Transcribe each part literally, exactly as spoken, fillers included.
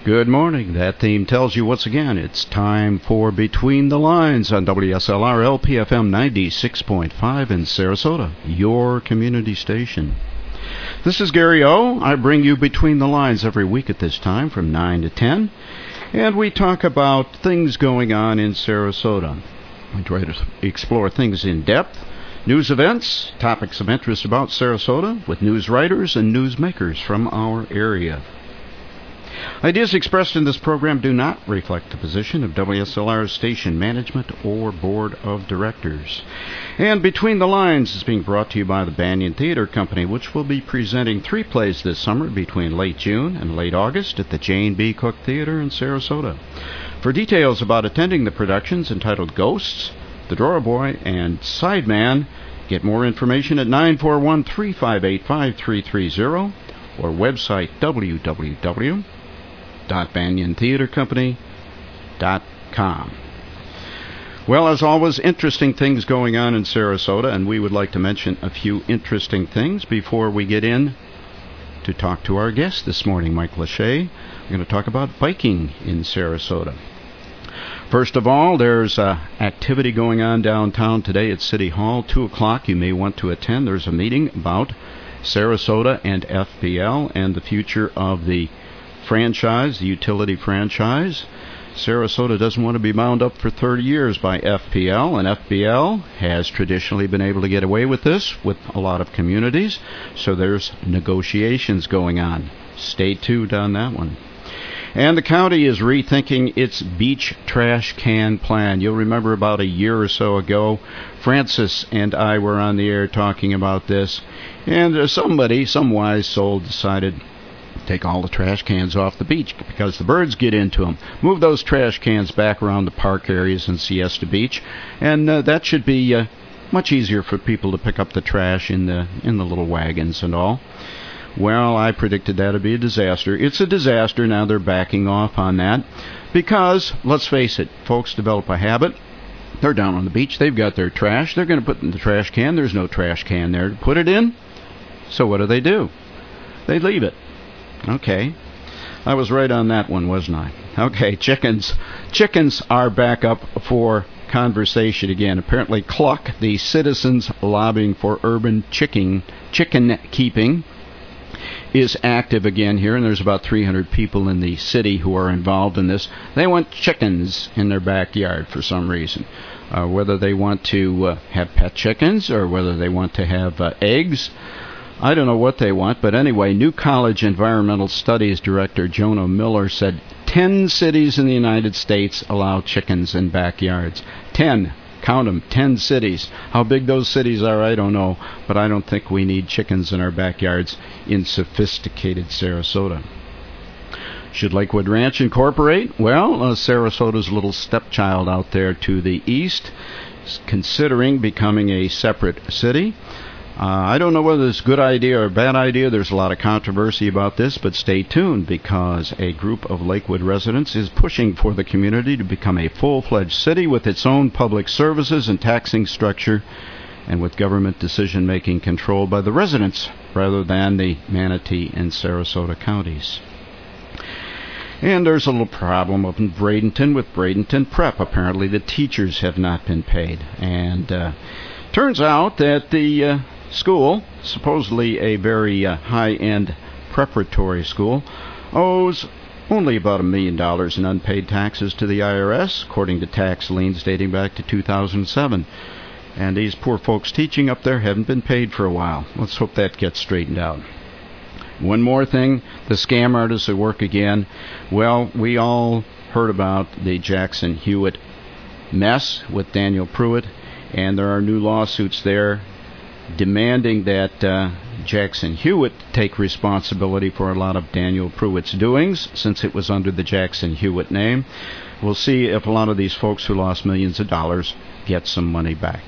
Good morning. That theme tells you once again it's time for Between the Lines on W S L R L P F M ninety-six point five in Sarasota, your community station. This is Gary O. I bring you Between the Lines every week at this time from nine to ten, and we talk about things going on in Sarasota. We try to explore things in depth, news events, topics of interest about Sarasota with news writers and newsmakers from our area. Ideas expressed in this program do not reflect the position of W S L R's station management or board of directors. And Between the Lines is being brought to you by the Banyan Theater Company, which will be presenting three plays this summer between late June and late August at the Jane B. Cook Theater in Sarasota. For details about attending the productions entitled Ghosts, The Drawer Boy, and Sideman, get more information at nine four one, three five eight, five three three zero or website w w w dot banyan theater company dot com. Well, as always, interesting things going on in Sarasota, and we would like to mention a few interesting things before we get in to talk to our guest this morning, Mike Lachey. We're going to talk about biking in Sarasota. First of all, there's uh, activity going on downtown today at City Hall, two o'clock. You may want to attend. There's a meeting about Sarasota and F P L and the future of the franchise, the utility franchise. Sarasota doesn't want to be bound up for thirty years by F P L, and F P L has traditionally been able to get away with this with a lot of communities, so there's negotiations going on. Stay tuned on that one. And the county is rethinking its beach trash can plan. You'll remember about a year or so ago, Francis and I were on the air talking about this, and uh, somebody, some wise soul, decided take all the trash cans off the beach because the birds get into them. Move those trash cans back around the park areas and Siesta Beach, and uh, that should be uh, much easier for people to pick up the trash in the in the little wagons and all. Well, I predicted that would be a disaster. It's a disaster. Now they're backing off on that because, let's face it, folks develop a habit. They're down on the beach. They've got their trash. They're going to put it in the trash can. There's no trash can there to put it in. So what do they do? They leave it. Okay. I was right on that one, wasn't I? Okay, chickens. Chickens are back up for conversation again. Apparently, Cluck, the citizens lobbying for urban chicken, chicken keeping, is active again here, and there's about three hundred people in the city who are involved in this. They want chickens in their backyard for some reason. Uh, whether they want to uh, have pet chickens or whether they want to have uh, eggs, I don't know what they want, but anyway, New College Environmental Studies Director Jonah Miller said ten cities in the United States allow chickens in backyards. Ten. Count them. Ten cities. How big those cities are, I don't know, but I don't think we need chickens in our backyards in sophisticated Sarasota. Should Lakewood Ranch incorporate? Well, uh, Sarasota's little stepchild out there to the east is considering becoming a separate city. Uh, I don't know whether it's a good idea or a bad idea. There's a lot of controversy about this, but stay tuned because a group of Lakewood residents is pushing for the community to become a full-fledged city with its own public services and taxing structure and with government decision-making controlled by the residents rather than the Manatee and Sarasota counties. And there's a little problem up in Bradenton with Bradenton Prep. Apparently the teachers have not been paid. And uh, turns out that the uh, school, supposedly a very uh, high-end preparatory school, owes only about a million dollars in unpaid taxes to the I R S, according to tax liens dating back to two thousand seven. And these poor folks teaching up there haven't been paid for a while. Let's hope that gets straightened out. One more thing, the scam artists at work again. Well, we all heard about the Jackson Hewitt mess with Daniel Pruitt, and there are new lawsuits there demanding that uh, Jackson Hewitt take responsibility for a lot of Daniel Pruitt's doings, since it was under the Jackson Hewitt name. We'll see if a lot of these folks who lost millions of dollars get some money back.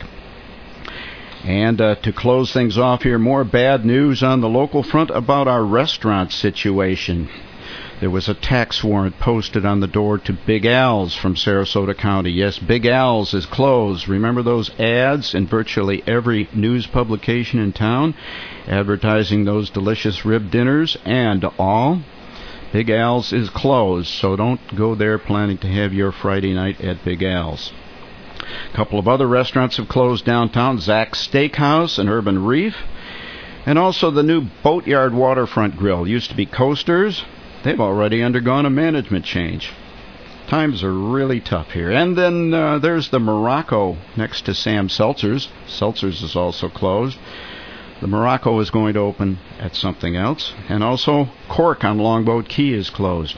And uh, to close things off here, more bad news on the local front about our restaurant situation. There was a tax warrant posted on the door to Big Al's from Sarasota County. Yes, Big Al's is closed. Remember those ads in virtually every news publication in town advertising those delicious rib dinners and all? Big Al's is closed, so don't go there planning to have your Friday night at Big Al's. A couple of other restaurants have closed downtown, Zach's Steakhouse and Urban Reef, and also the new Boatyard Waterfront Grill. Used to be Coasters. They've already undergone a management change. Times are really tough here. And then uh, there's the Morocco next to Sam Seltzer's. Seltzer's is also closed. The Morocco is going to open at something else. And also Cork on Longboat Key is closed.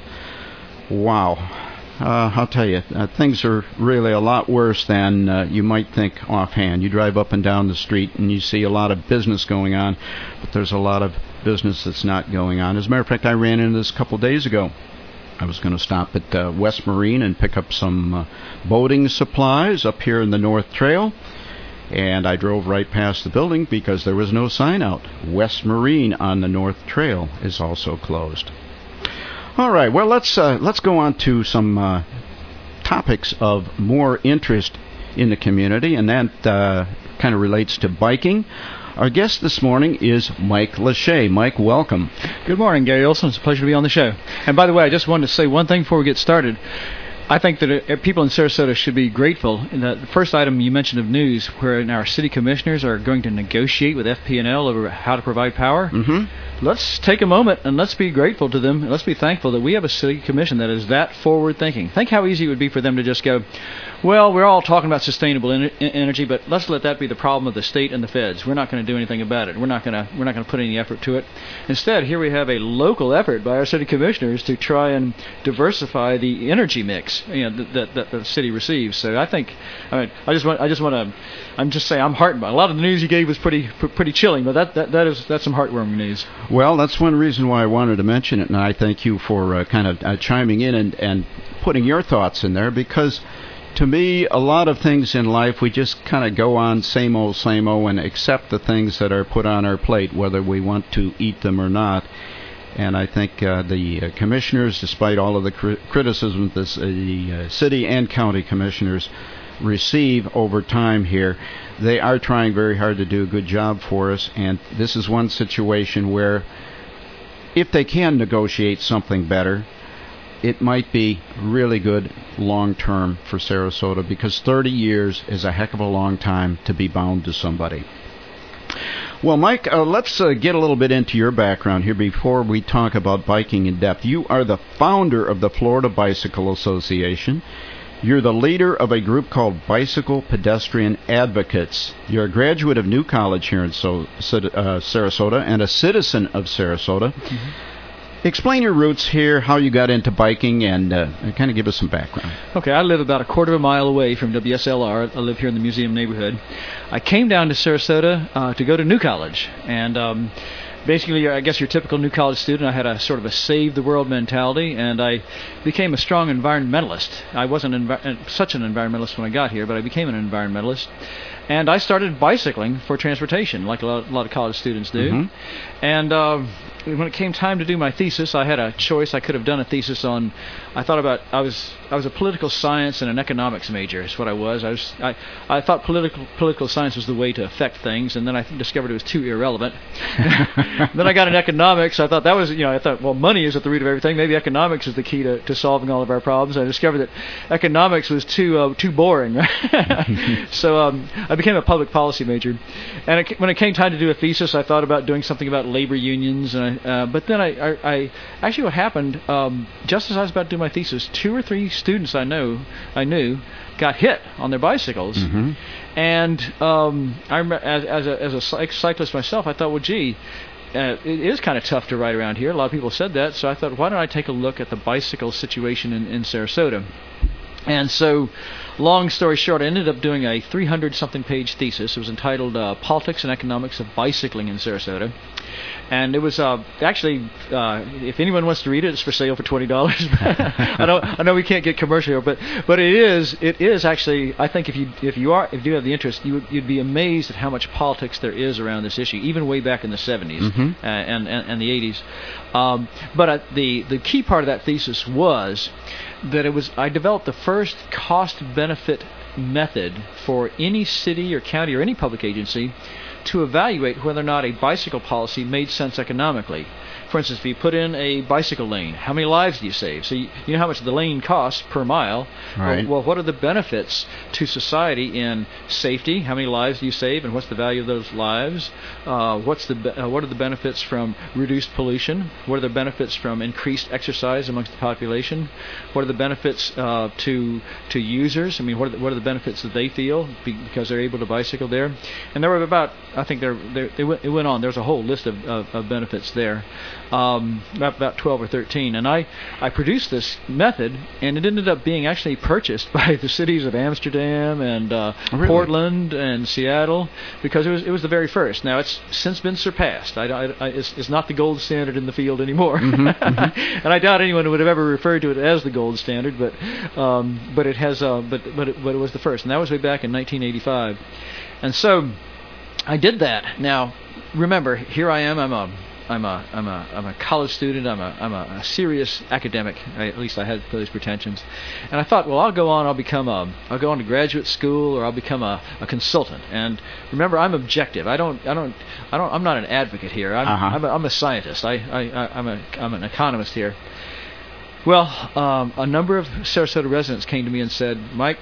Wow. Uh, I'll tell you, uh, things are really a lot worse than uh, you might think offhand. You drive up and down the street and you see a lot of business going on, but there's a lot of business that's not going on. As a matter of fact, I ran into this a couple of days ago. I was going to stop at uh, West Marine and pick up some uh, boating supplies up here in the North Trail. And I drove right past the building because there was no sign out. West Marine on the North Trail is also closed. All right, well, let's uh, let's go on to some uh, topics of more interest in the community, and that uh, kind of relates to biking. Our guest this morning is Mike Lachey. Mike, welcome. Good morning, Gary Olson. It's a pleasure to be on the show. And by the way, I just wanted to say one thing before we get started. I think that uh, people in Sarasota should be grateful. In the first item you mentioned of news, where our city commissioners are going to negotiate with F P and L over how to provide power. Mm-hmm. Let's take a moment and let's be grateful to them. And let's be thankful that we have a city commission that is that forward-thinking. Think how easy it would be for them to just go, well, we're all talking about sustainable en- energy, but let's let that be the problem of the state and the feds. We're not going to do anything about it. We're not going to we're not going to put any effort to it. Instead, here we have a local effort by our city commissioners to try and diversify the energy mix, you know, that, that, that the city receives. So I think, I mean, I just want I just want to, I'm just saying I'm heartened by it. A lot of the news you gave was pretty pretty chilling, but that that, that is that's some heartwarming news. Well, that's one reason why I wanted to mention it, and I thank you for uh, kind of uh, chiming in and, and putting your thoughts in there, because to me, a lot of things in life, we just kind of go on same old, same old, and accept the things that are put on our plate, whether we want to eat them or not. And I think uh, the uh, commissioners, despite all of the cri- criticism that the uh, city and county commissioners receive over time here, they are trying very hard to do a good job for us. And this is one situation where if they can negotiate something better, it might be really good long-term for Sarasota, because thirty years is a heck of a long time to be bound to somebody. Well, Mike, uh, let's uh, get a little bit into your background here before we talk about biking in depth. You are the founder of the Florida Bicycle Association. You're the leader of a group called Bicycle Pedestrian Advocates. You're a graduate of New College here in so, uh, Sarasota and a citizen of Sarasota. Mm-hmm. Explain your roots here, how you got into biking, and uh, kind of give us some background. Okay, I live about a quarter of a mile away from W S L R. I live here in the museum neighborhood. I came down to Sarasota uh, to go to New College, and um, basically, I guess your typical New College student, I had a sort of a save the world mentality, and I became a strong environmentalist. I wasn't envi- such an environmentalist when I got here, but I became an environmentalist. And I started bicycling for transportation, like a lot, a lot of college students do. Mm-hmm. And uh, when it came time to do my thesis, I had a choice. I could have done a thesis on, I thought about, I was I was a political science and an economics major is what I was. I was I, I thought political political science was the way to affect things, and then I discovered it was too irrelevant. Then I got in economics. I thought that was, you know, I thought, well, money is at the root of everything. Maybe economics is the key to, to solving all of our problems. I discovered that economics was too uh, too boring. So um, I became a public policy major. And it, when it came time to do a thesis, I thought about doing something about labor unions. And I, uh, but then I, I, I actually what happened, um, just as I was about to do my thesis, two or three students I know I knew got hit on their bicycles. Mm-hmm. And um, I remember, as, as a as a cyclist myself, I thought, well, gee, Uh, it is kind of tough to ride around here. A lot of people said that, so I thought, why don't I take a look at the bicycle situation in, in Sarasota? And so, long story short, I ended up doing a three hundred something page thesis. It was entitled uh, Politics and Economics of Bicycling in Sarasota. And it was uh, actually, uh, if anyone wants to read it, it's for sale for twenty dollars. I know, I know we can't get commercial here, but but it is, it is actually. I think if you if you are if you have the interest, you would, you'd be amazed at how much politics there is around this issue, even way back in the seventies mm-hmm. uh, and, and and the eighties. Um, but uh, the the key part of that thesis was that it was I developed the first cost-benefit method for any city or county or any public agency to evaluate whether or not a bicycle policy made sense economically. for instance, if you put in a bicycle lane, how many lives do you save? So you, you know how much the lane costs per mile. Right. Well, well, what are the benefits to society in safety? How many lives do you save, and what's the value of those lives? Uh, what's the be- uh, what are the benefits from reduced pollution? What are the benefits from increased exercise amongst the population? What are the benefits uh, to to users? I mean, what are the, what are the benefits that they feel because they're able to bicycle there? And there were about, I think there, there it, went, it went on. There's a whole list of, of, of benefits there, um, about, about twelve or thirteen. And I, I produced this method, and it ended up being actually purchased by the cities of Amsterdam and uh, really? Portland and Seattle, because it was it was the very first. Now it's since been surpassed. I, I, I, it's, it's not the gold standard in the field anymore, mm-hmm, mm-hmm. and I doubt anyone would have ever referred to it as the gold standard. But um, but it has uh, but but it, but it was the first, and that was way back in nineteen eighty-five. And so I did that. Now remember, here I am. I'm a I'm a I'm a I'm a college student. I'm a I'm a, a serious academic. I, at least I had those pretensions. And I thought, well, I'll go on. I'll become a I'll go on to graduate school, or I'll become a, a consultant. And remember, I'm objective. I don't I don't I don't I'm not an advocate here. I'm uh-huh. I'm, a, I'm a scientist. I, I, I I'm a I'm an economist here. Well, um, a number of Sarasota residents came to me and said, Mike,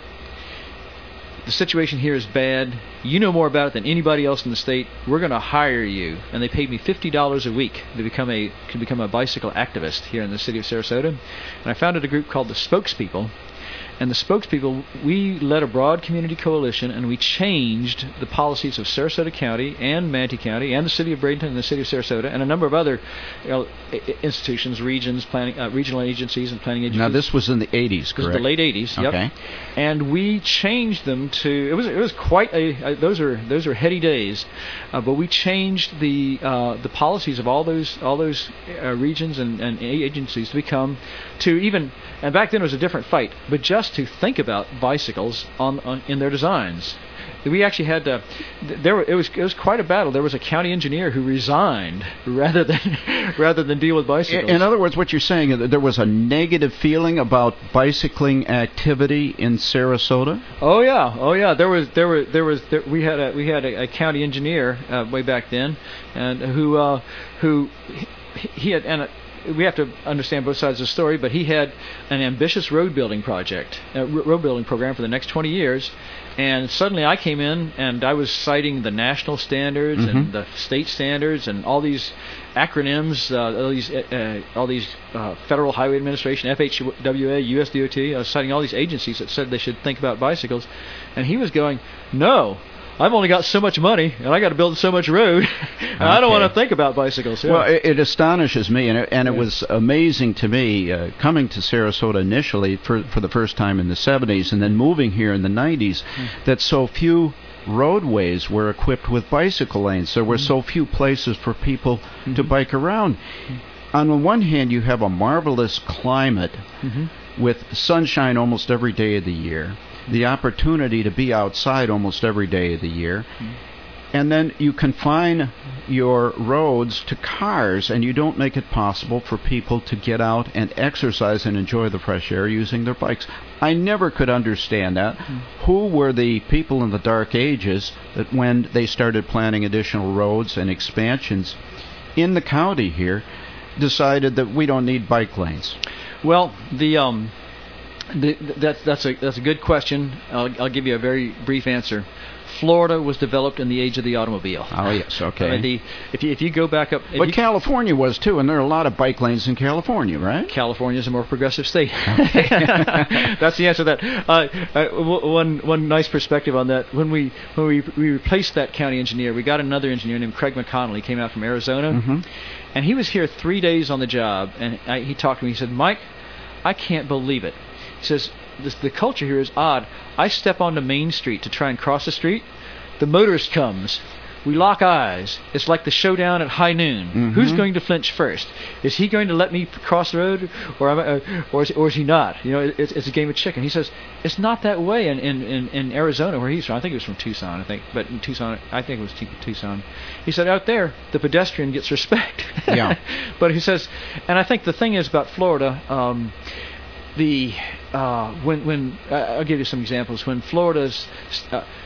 the situation here is bad. You know more about it than anybody else in the state. We're going to hire you. And they paid me fifty dollars a week to become a to become a bicycle activist here in the city of Sarasota. And I founded a group called the Spokespeople. And the spokespeople, we led a broad community coalition, and we changed the policies of Sarasota County and Manatee County and the city of Bradenton and the city of Sarasota and a number of other you know, institutions, regions, planning, uh, regional agencies and planning agencies. Now this was in the eighties, correct? This was the late eighties. Yep. Okay. And we changed them to. It was it was quite a. Uh, those are those are heady days, uh, but we changed the uh, the policies of all those all those uh, regions and, and agencies to become to even. And back then it was a different fight, but just to think about bicycles on, on in their designs. We actually had to. There were, it was it was quite a battle. There was a county engineer who resigned rather than rather than deal with bicycles. In other words, what you're saying is that there was a negative feeling about bicycling activity in Sarasota. Oh yeah, oh yeah. There was there were there was there, we had a we had a, a county engineer uh, way back then, and who uh, who he, he had and. We have to understand both sides of the story, but he had an ambitious road building project, a road building program for the next twenty years, and suddenly I came in and I was citing the national standards mm-hmm. and the state standards and all these acronyms, uh, all these uh, all these uh, Federal Highway Administration, F H W A, U S D O T. I was citing all these agencies that said they should think about bicycles, and he was going, no. I've only got so much money, and I got to build so much road, and okay. I don't want to think about bicycles. Yeah. Well, it, it astonishes me, and it, and it yeah. was amazing to me uh, coming to Sarasota initially for for the first time in the seventies, and then moving here in the nineties, mm. that so few roadways were equipped with bicycle lanes. There were mm. so few places for people mm-hmm. to bike around. Mm. On the one hand, you have a marvelous climate mm-hmm. with sunshine almost every day of the year, the opportunity to be outside almost every day of the year, mm. and then you confine your roads to cars, and you don't make it possible for people to get out and exercise and enjoy the fresh air using their bikes. I never could understand that. Mm. Who were the people in the dark ages that when they started planning additional roads and expansions in the county here decided that we don't need bike lanes? Well, the um The, that's that's a that's a good question. I'll, I'll give you a very brief answer. Florida was developed in the age of the automobile. Oh yes, okay. I mean, the, if you if you go back up, but you, California was too, and there are a lot of bike lanes in California, right? California is a more progressive state. Okay. That's the answer to that. Uh, uh, w- one one nice perspective on that. When we when we we replaced that county engineer, we got another engineer named Craig McConnell. He came out from Arizona, mm-hmm. and he was here three days on the job. And I, he talked to me. He said, "Mike, I can't believe it." He says, this, the culture here is odd. I step onto Main Street to try and cross the street. The motorist comes. We lock eyes. It's like the showdown at high noon. Mm-hmm. Who's going to flinch first? Is he going to let me cross the road, or am I, uh, or, is, or is he not? You know, it's, it's a game of chicken. He says, it's not that way in, in, in, in Arizona, where he's from. I think it was from Tucson, I think. But in Tucson, I think it was T- Tucson. He said, out there, the pedestrian gets respect. Yeah. But he says, and I think the thing is about Florida, um, the uh, when when uh, I'll give you some examples. When Florida's uh,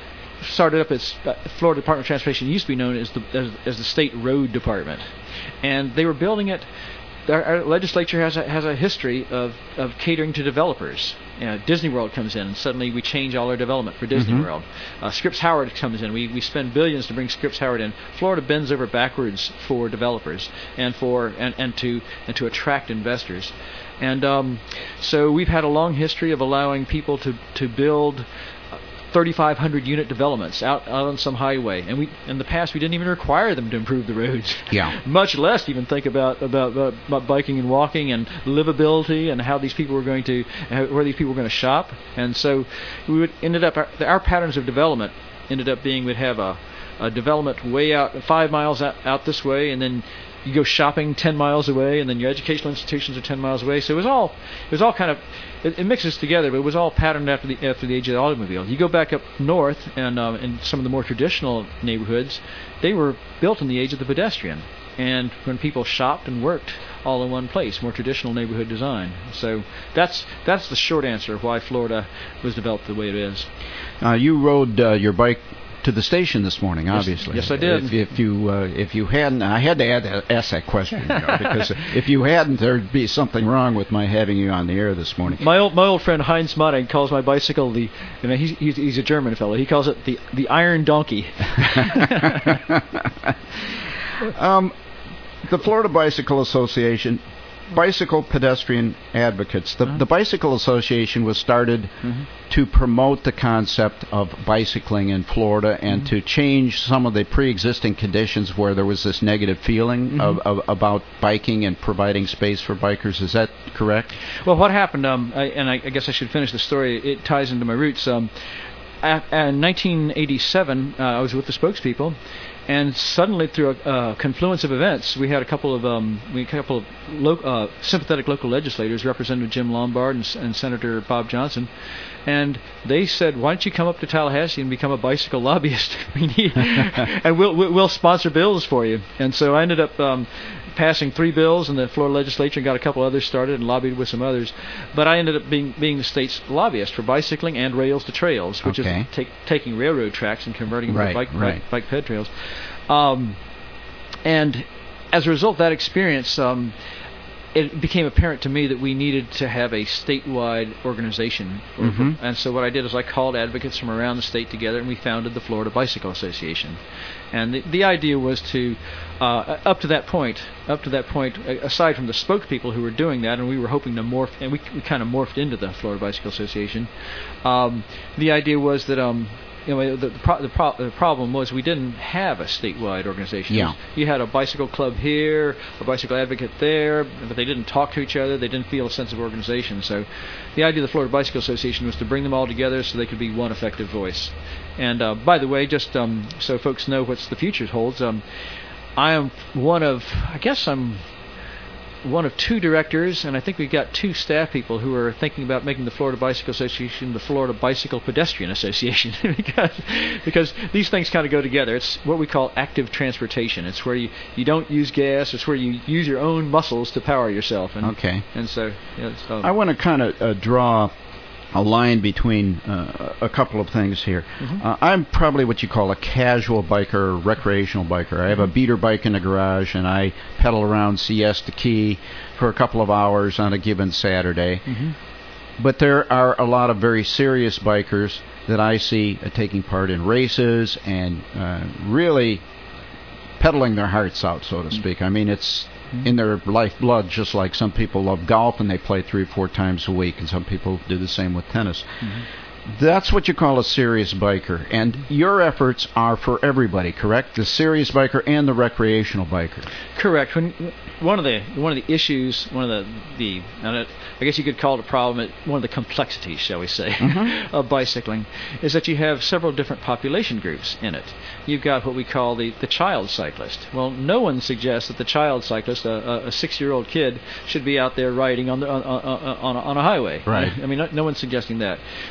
started up as uh, Florida Department of Transportation. Used to be known as the as, as the State Road Department, and they were building it. Our, our legislature has a, has a history of, of catering to developers. You know, Disney World comes in, and suddenly we change all our development for Disney Mm-hmm. World. Uh, Scripps Howard comes in. We we spend billions to bring Scripps Howard in. Florida bends over backwards for developers and for and, and to and to attract investors. And um, so we've had a long history of allowing people to to build thirty-five hundred unit developments out, out on some highway, and we in the past we didn't even require them to improve the roads. Yeah. Much less even think about about, about about biking and walking and livability and how these people were going to how, where these people were going to shop. And so we would ended up our, our patterns of development ended up being we'd have a, a development way out five miles out, out this way, and then you go shopping ten miles away, and then your educational institutions are ten miles away. So it was all it was all kind of it, it mixes together, but it was all patterned after the after the age of the automobile. You go back up north, and um, in some of the more traditional neighborhoods, they were built in the age of the pedestrian, and when people shopped and worked all in one place, more traditional neighborhood design. So that's that's the short answer of why Florida was developed the way it is. Uh, you rode uh, your bike to the station this morning, obviously. Yes, yes I did. If, if you uh, if you hadn't, I had to add, ask that question, you know, because if you hadn't, there'd be something wrong with my having you on the air this morning. My old my old friend Heinz Motte calls my bicycle the, you know, he's he's, he's a German fellow. He calls it the the Iron Donkey. um, the Florida Bicycle Association. Bicycle pedestrian advocates. The, uh-huh. the Bicycle Association was started mm-hmm. to promote the concept of bicycling in Florida and mm-hmm. to change some of the pre-existing conditions where there was this negative feeling mm-hmm. of, of about biking and providing space for bikers. Is that correct? Well, what happened, um, I, and I, I guess I should finish the story. It ties into my roots. Um, in nineteen eighty-seven, uh, I was with the spokespeople. And suddenly, through a uh, confluence of events, we had a couple of um, we had a couple of lo- uh, sympathetic local legislators, Representative Jim Lombard and, and Senator Bob Johnson, and they said, "Why don't you come up to Tallahassee and become a bicycle lobbyist? we need, and we'll we'll sponsor bills for you." And so I ended up um, passing three bills in the Florida legislature and got a couple others started and lobbied with some others. But I ended up being being the state's lobbyist for bicycling and rails to trails, which okay. is take, taking railroad tracks and converting them right, to bike, right. bike bike ped trails. Um, and as a result of that experience, um, it became apparent to me that we needed to have a statewide organization. Mm-hmm. And so what I did is I called advocates from around the state together, and we founded the Florida Bicycle Association. And the, the idea was to, uh, up to that point, up to that point, aside from the spokespeople who were doing that, and we were hoping to morph, and we, we kind of morphed into the Florida Bicycle Association, um, the idea was that um, you know, the, the, pro- the, pro- the problem was we didn't have a statewide organization. Yeah. You had a bicycle club here, a bicycle advocate there, but they didn't talk to each other. They didn't feel a sense of organization. So the idea of the Florida Bicycle Association was to bring them all together so they could be one effective voice. And uh, by the way, just um, so folks know what the future holds, um, I am one of, I guess I'm one of two directors, and I think we've got two staff people who are thinking about making the Florida Bicycle Association the Florida Bicycle Pedestrian Association because because these things kind of go together. It's what we call active transportation. It's where you, you don't use gas. It's where you use your own muscles to power yourself. And, okay. And so, yeah, so I want to kind of uh, draw a line between uh, a couple of things here. Mm-hmm. Uh, I'm probably what you call a casual biker, or recreational biker. I have a beater bike in the garage, and I pedal around Siesta Key for a couple of hours on a given Saturday. Mm-hmm. But there are a lot of very serious bikers that I see uh, taking part in races and uh, really pedaling their hearts out, so to speak. I mean, it's in their lifeblood, just like some people love golf and they play three or four times a week, and some people do the same with tennis. Mm-hmm. That's what you call a serious biker, and your efforts are for everybody, correct? The serious biker and the recreational biker. Correct. When one of the one of the issues, one of the the I guess you could call it a problem, one of the complexities, shall we say, mm-hmm. of bicycling, is that you have several different population groups in it. You've got what we call the, the child cyclist. Well, no one suggests that the child cyclist, a, a six-year-old kid, should be out there riding on the on on, on, a, on a highway. Right. I mean, no, no one's suggesting that. You have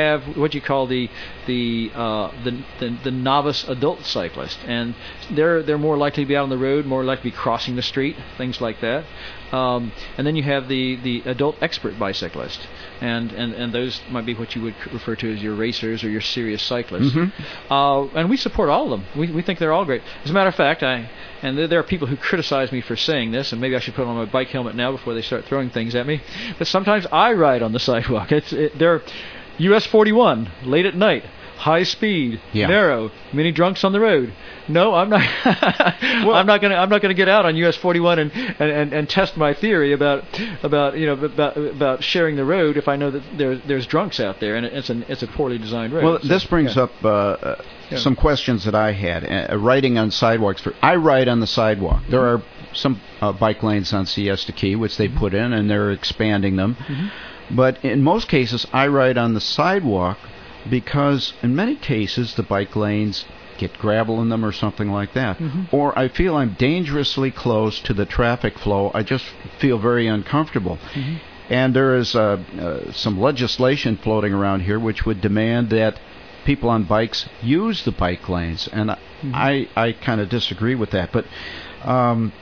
have what you call the the, uh, the the the novice adult cyclist, and they're they're more likely to be out on the road, more likely to be crossing the street, things like that. Um, and then you have the, the adult expert bicyclist, and, and, and those might be what you would refer to as your racers or your serious cyclists. Mm-hmm. Uh, and we support all of them. We we think they're all great. As a matter of fact, I and there, there are people who criticize me for saying this, and maybe I should put on my bike helmet now before they start throwing things at me. But sometimes I ride on the sidewalk. It's it, they're U S forty-one late at night. High speed, yeah. narrow, many drunks on the road. No, I'm not. well, I'm not gonna. I'm not gonna get out on U S forty-one and, and, and, and test my theory about about you know about about sharing the road if I know that there there's drunks out there and it's an it's a poorly designed road. Well, so, this brings yeah. up uh, yeah. some questions that I had. Uh, riding on sidewalks. For, I ride on the sidewalk. Mm-hmm. There are some uh, bike lanes on Siesta Key which they mm-hmm. put in and they're expanding them. Mm-hmm. But in most cases, I ride on the sidewalk, because in many cases the bike lanes get gravel in them or something like that. Mm-hmm. Or I feel I'm dangerously close to the traffic flow. I just feel very uncomfortable. Mm-hmm. And there is uh, uh, some legislation floating around here which would demand that people on bikes use the bike lanes. And mm-hmm. I, I kind of disagree with that. But um,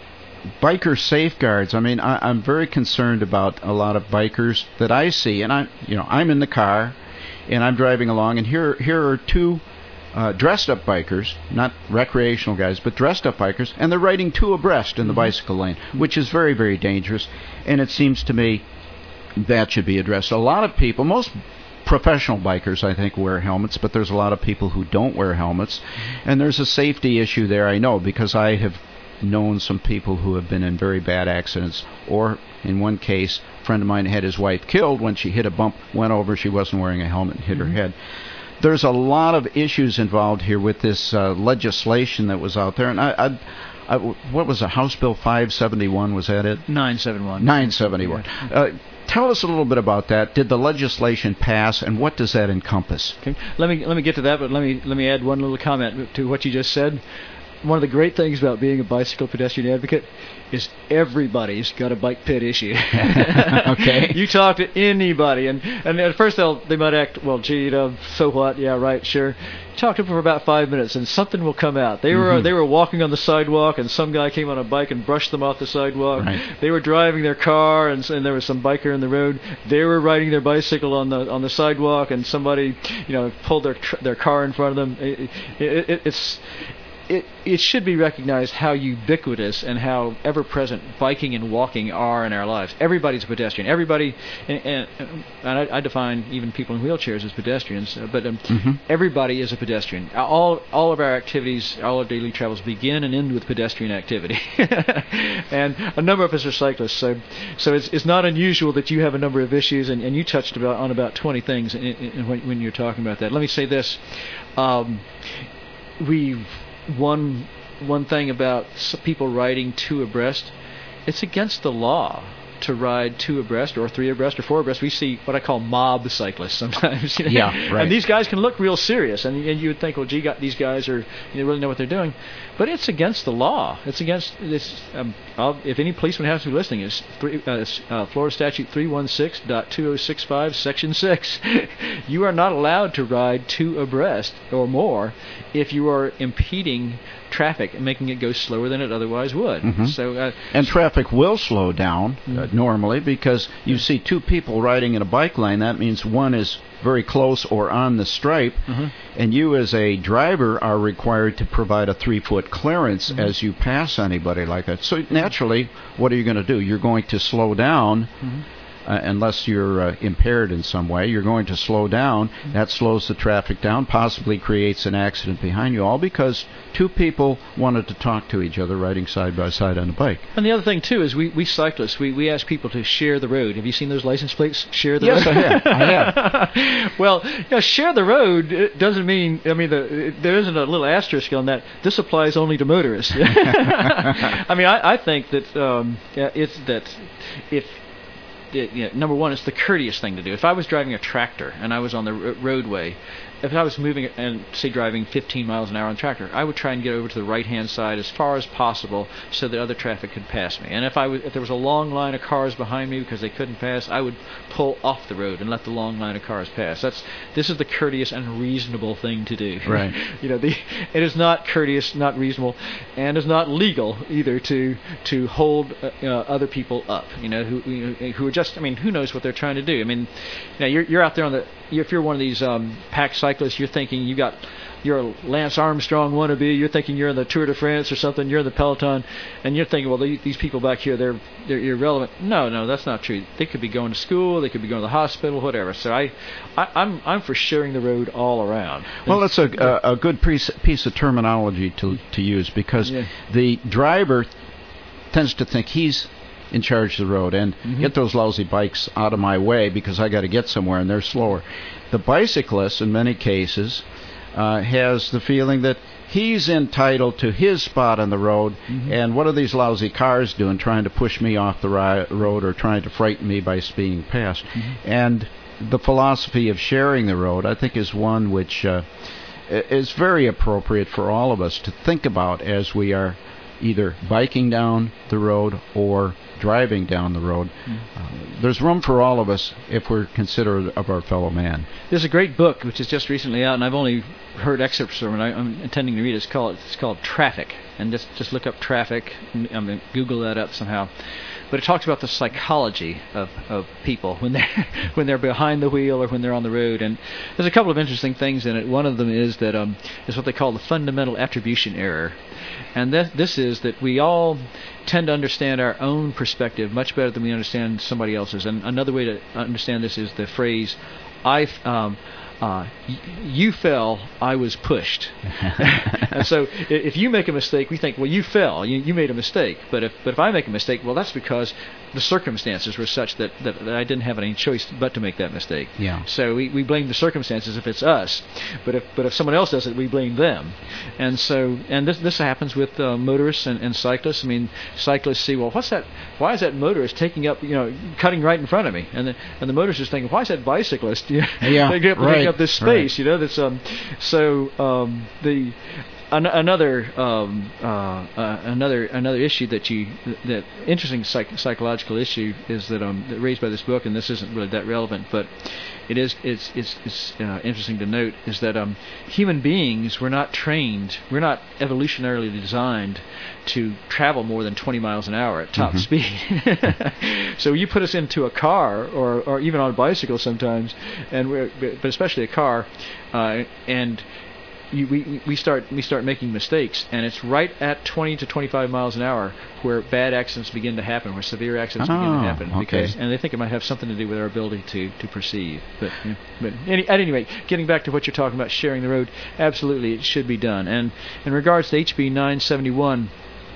biker safeguards. I mean, I, I'm very concerned about a lot of bikers that I see. And I, you know, I'm in the car and I'm driving along, and here here are two uh, dressed-up bikers, not recreational guys, but dressed-up bikers, and they're riding two abreast in the mm-hmm. bicycle lane, which is very, very dangerous, and it seems to me that should be addressed. A lot of people, most professional bikers, I think, wear helmets, but there's a lot of people who don't wear helmets, and there's a safety issue there, I know, because I have known some people who have been in very bad accidents, or in one case, a friend of mine had his wife killed when she hit a bump, went over, she wasn't wearing a helmet and hit mm-hmm. her head. There's a lot of issues involved here with this uh, legislation that was out there, and I, I, I, what was it, House Bill five seventy-one, was that it? nine seventy-one. nine seventy-one. Yeah. Uh, tell us a little bit about that. Did the legislation pass, and what does that encompass? Okay. Let me let me get to that, but let me let me add one little comment to what you just said. One of the great things about being a bicycle pedestrian advocate is everybody's got a bike pit issue. Okay. You talk to anybody, and, and at first they'll they might act, well, gee, you know, so what? Yeah, right, sure. Talk to them for about five minutes, and something will come out. They were mm-hmm. they were walking on the sidewalk, and some guy came on a bike and brushed them off the sidewalk. Right. They were driving their car, and, and there was some biker in the road. They were riding their bicycle on the on the sidewalk, and somebody, you know, pulled their tr- their car in front of them. It, it, it, it's It, it should be recognized how ubiquitous and how ever-present biking and walking are in our lives. Everybody's a pedestrian. Everybody, and, and, and I, I define even people in wheelchairs as pedestrians, uh, but um, mm-hmm. everybody is a pedestrian. All all of our activities, all our daily travels begin and end with pedestrian activity. And a number of us are cyclists, so so it's it's not unusual that you have a number of issues, and, and you touched about on about twenty things in, in, when, when you're talking about that. Let me say this. Um, we've One one thing about people riding two abreast, it's against the law to ride two abreast or three abreast or four abreast. We see what I call mob cyclists sometimes. You know? Yeah, right. And these guys can look real serious, and, and you would think, well, gee, got, these guys are you know, really know what they're doing. But it's against the law. It's against this. Um, if any policeman has to be listening, it's three, uh, uh, Florida Statute three sixteen point two oh six five, Section six. You are not allowed to ride two abreast or more if you are impeding traffic and making it go slower than it otherwise would. Mm-hmm. So, uh, and traffic will slow down mm-hmm. uh, normally because you see two people riding in a bike lane. That means one is very close or on the stripe, mm-hmm. and you as a driver are required to provide a three-foot clearance mm-hmm. as you pass anybody like that. So naturally, what are you going to do? You're going to slow down. Mm-hmm. Uh, unless you're uh, impaired in some way, you're going to slow down. Mm-hmm. That slows the traffic down, possibly creates an accident behind you, all because two people wanted to talk to each other riding side by side on a bike. And the other thing, too, is we, we cyclists, we, we ask people to share the road. Have you seen those license plates? Share the yes, road? Yes, I have. I have. Well, you know, share the road it doesn't mean, I mean, the, it, there isn't a little asterisk on that. This applies only to motorists. I mean, I, I think that um, yeah, it's that if it, you know, number one, it's the courteous thing to do. If I was driving a tractor and I was on the r- roadway, if I was moving and say driving fifteen miles an hour on the tractor, I would try and get over to the right-hand side as far as possible so that other traffic could pass me. And if I was, if there was a long line of cars behind me because they couldn't pass, I would pull off the road and let the long line of cars pass. That's this is the courteous and reasonable thing to do. Right. you know, the it is not courteous, not reasonable, and is not legal either to to hold uh, uh, other people up. You know, who who are just, I mean, who knows what they're trying to do? I mean, you know, you're you're out there on the, if you're one of these um, pack cyclists, you're thinking you got, you're a Lance Armstrong wannabe, you're thinking you're in the Tour de France or something, you're in the peloton, and you're thinking, well, these people back here, they're they're irrelevant. No, no, that's not true. They could be going to school, they could be going to the hospital, whatever. So I, I I'm I'm for sharing the road all around. Well, that's a a, a good piece piece of terminology to to use, because yeah. the driver tends to think he's in charge of the road and mm-hmm. get those lousy bikes out of my way because I got to get somewhere and they're slower. The bicyclist, in many cases, uh, has the feeling that he's entitled to his spot on the road, mm-hmm. and what are these lousy cars doing trying to push me off the ri- road or trying to frighten me by being passed? Mm-hmm. And the philosophy of sharing the road, I think, is one which uh, is very appropriate for all of us to think about as we are either biking down the road or driving down the road. Mm. Uh, there's room for all of us if we're considerate of our fellow man. There's a great book which is just recently out, and I've only heard excerpts from it. I, I'm intending to read it. It's called it's called Traffic, and just just look up Traffic. I'm going to Google that up somehow. But it talks about the psychology of, of people when they're when they're behind the wheel or when they're on the road. And there's a couple of interesting things in it. One of them is that um, is what they call the fundamental attribution error, and that this is that we all tend to understand our own perspective much better than we understand somebody else's. And another way to understand this is the phrase, "I." Um, Uh, y- you fell, I was pushed. And so if you make a mistake, we think, well, you fell, you, you made a mistake. But if but if I make a mistake, well, that's because the circumstances were such that, that, that I didn't have any choice but to make that mistake. Yeah. So we, we blame the circumstances if it's us. But if but if someone else does it, we blame them. And so and this this happens with uh, motorists and, and cyclists. I mean, cyclists see, well, what's that? Why is that motorist taking up, you know, cutting right in front of me? And the and the motorist is thinking, why is that bicyclist? You know, yeah. taking up, right. taking up this space, right. you know, that's um, so um, the an, another um, uh, uh, another another issue that you that interesting psych- psychological issue is that um that raised by this book, and this isn't really that relevant, but it is it's it's it's uh, interesting to note is that um human beings were not trained, we're not evolutionarily designed to travel more than twenty miles an hour at top mm-hmm. speed. So you put us into a car or or even on a bicycle sometimes, and we're but especially a car, uh, and You, we we start we start making mistakes, and it's right at twenty to twenty-five miles an hour where bad accidents begin to happen, where severe accidents oh, begin to happen, okay. because and they think it might have something to do with our ability to, to perceive. But yeah, but any, at any rate, getting back to what you're talking about, sharing the road, absolutely it should be done. And in regards to H B nine seventy-one.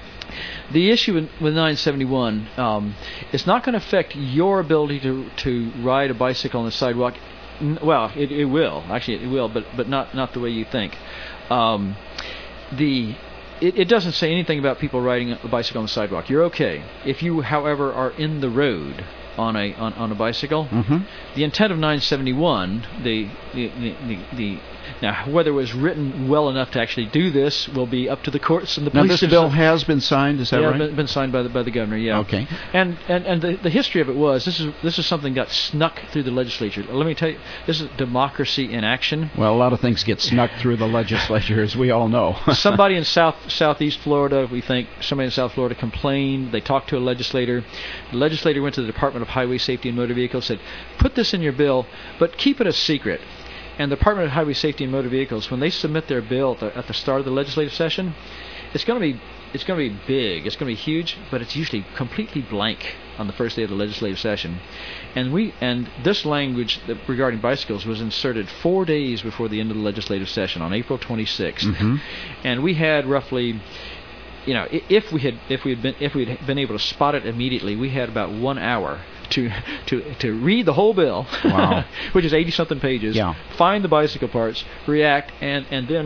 The issue with, with nine seventy-one, um, it's not going to affect your ability to to ride a bicycle on the sidewalk. Well, it, it will. Actually, it will, but but not, not the way you think. Um, the it, it doesn't say anything about people riding a bicycle on the sidewalk. You're okay. If you, however, are in the road on a on, on a bicycle, mm-hmm. the intent of nine seventy-one, the the, the the the now whether it was written well enough to actually do this will be up to the courts and the police. Now this bill has been signed, is that yeah, right? Yeah, been, been signed by the by the governor. Yeah. Okay. And and and the, the history of it was this is this is something that got snuck through the legislature. Let me tell you, this is democracy in action. Well, a lot of things get snuck through the legislature, as we all know. Somebody in South Southeast Florida, we think somebody in South Florida complained. They talked to a legislator. The legislator went to the Department of Highway Safety and Motor Vehicles, said, "Put this in your bill, but keep it a secret." And the Department of Highway Safety and Motor Vehicles, when they submit their bill at the, at the start of the legislative session, it's going to be it's going to be big, it's going to be huge, but it's usually completely blank on the first day of the legislative session. And we and this language that regarding bicycles was inserted four days before the end of the legislative session on April twenty-sixth, mm-hmm. and we had roughly. You know, if we had if we had been if we had been able to spot it immediately, we had about one hour to to to read the whole bill, wow. which is eighty something pages. Yeah. Find the bicycle parts, react, and and then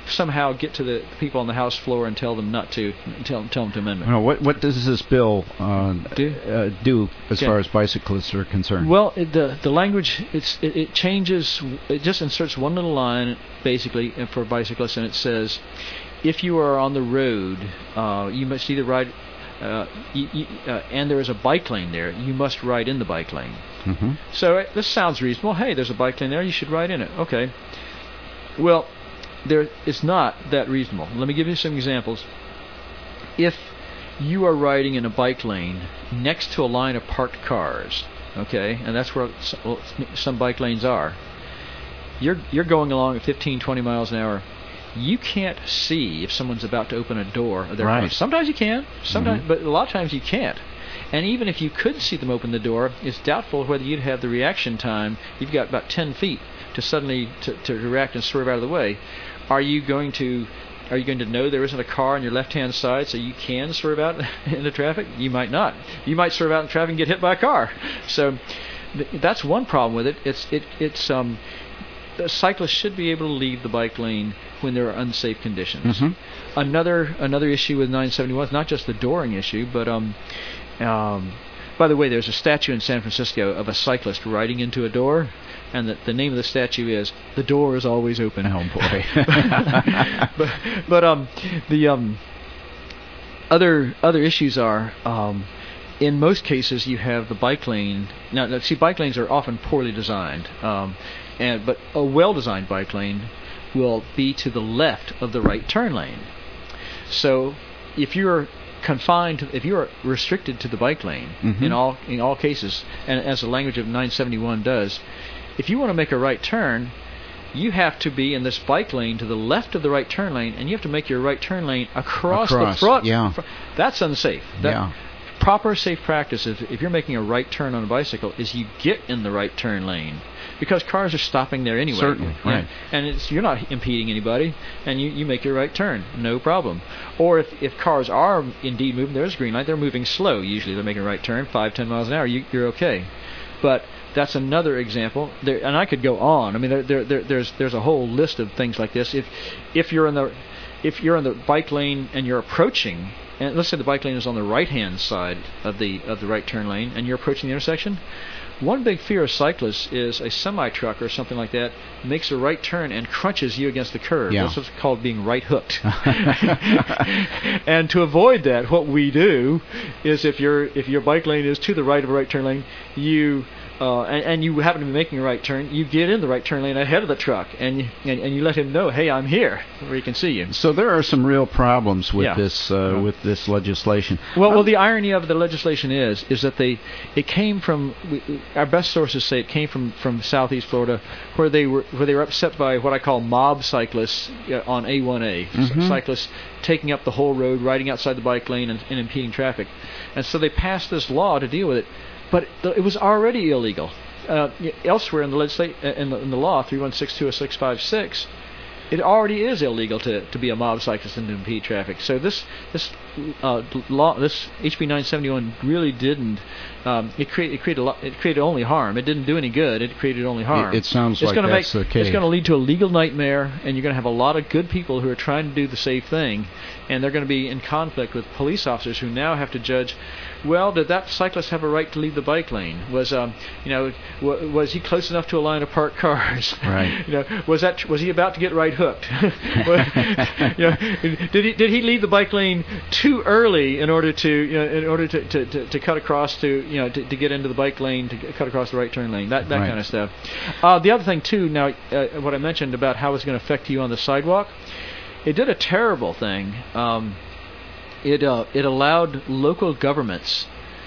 somehow get to the people on the House floor and tell them not to, tell, tell them to amendment. No, what what does this bill uh, do? Uh, do as okay. far as bicyclists are concerned? Well, it, the the language it's it, it changes. It just inserts one little line basically for bicyclists, and it says, if you are on the road, uh, you must either ride. Uh, you, you, uh, and there is a bike lane there, you must ride in the bike lane. Mm-hmm. So uh, this sounds reasonable. Hey, there's a bike lane there, you should ride in it. Okay. Well, there it's not that reasonable. Let me give you some examples. If you are riding in a bike lane next to a line of parked cars, okay, and that's where some bike lanes are, you're you're going along at fifteen, twenty miles an hour. You can't see if someone's about to open a door of their right. car. Sometimes you can, sometimes, mm-hmm. but a lot of times you can't. And even if you could see them open the door, it's doubtful whether you'd have the reaction time. You've got about ten feet to suddenly to, to react and swerve out of the way. Are you going to are you going to know there isn't a car on your left-hand side so you can swerve out into traffic? You might not. You might swerve out in traffic and get hit by a car. So th- that's one problem with it. It's it it's um. The cyclists should be able to leave the bike lane when there are unsafe conditions. Mm-hmm. Another another issue with nine seventy-one is not just the dooring issue, but um, um, by the way, there's a statue in San Francisco of a cyclist riding into a door, and the, the name of the statue is "The Door Is Always Open." Oh boy! but but um, the um, other other issues are. Um, In most cases, you have the bike lane. Now, now see, bike lanes are often poorly designed, um, and but a well-designed bike lane will be to the left of the right turn lane. So, if you're confined, to, if you're restricted to the bike lane mm-hmm. in all in all cases, and as the language of nine seventy-one does, if you want to make a right turn, you have to be in this bike lane to the left of the right turn lane, and you have to make your right turn lane across, across the front. Yeah, fr- that's unsafe. That, yeah. Proper safe practice, if, if you're making a right turn on a bicycle, is you get in the right turn lane, because cars are stopping there anyway. Certainly, and, right. And it's, you're not impeding anybody, and you, you make your right turn, no problem. Or if, if cars are indeed moving, there's a green light, they're moving slow. Usually they're making a right turn, five, ten miles an hour, you, you're okay. But that's another example, there, and I could go on. I mean, there, there, there, there's there's a whole list of things like this. If if you're in the if you're in the bike lane and you're approaching. And let's say the bike lane is on the right-hand side of the of the right turn lane, and you're approaching the intersection. One big fear of cyclists is a semi-truck or something like that makes a right turn and crunches you against the curb. Yeah. That's what's called being right-hooked. And to avoid that, what we do is if your if your bike lane is to the right of a right turn lane, you uh, and, and you happen to be making a right turn, you get in the right turn lane ahead of the truck, and you, and, and you let him know, hey, I'm here, where he can see you. So there are some real problems with Yeah. this uh, Yeah. with this legislation. Well, well, the irony of the legislation is is that they it came from we, our best sources say it came from, from Southeast Florida, where they were where they were upset by what I call mob cyclists uh, on A one A, Mm-hmm. cyclists taking up the whole road, riding outside the bike lane, and, and impeding traffic, and so they passed this law to deal with it, but th- it was already illegal uh, elsewhere in the legisla- in the, in the law three one six two oh six five six. It already is illegal to, to be a mob cyclist and to impede traffic. So this this uh, law, this H B nine seventy-one really didn't. Um, it created it created a lot, it created only harm. It didn't do any good. It created only harm. It, it sounds it's like gonna that's make, the case. It's going to lead to a legal nightmare, and you're going to have a lot of good people who are trying to do the safe thing, and they're going to be in conflict with police officers who now have to judge. Well, did that cyclist have a right to leave the bike lane? Was um, you know, w- was he close enough to a line of parked cars? Right. you know, was that was he about to get right hooked? you know, did he did he leave the bike lane too early in order to you know in order to, to, to, to cut across to you know to, to get into the bike lane to cut across the right turn lane? That that Right. kind of stuff. Uh, the other thing too, now uh, what I mentioned about how it's going to affect you on the sidewalk, it did a terrible thing. Um, It uh, it allowed local governments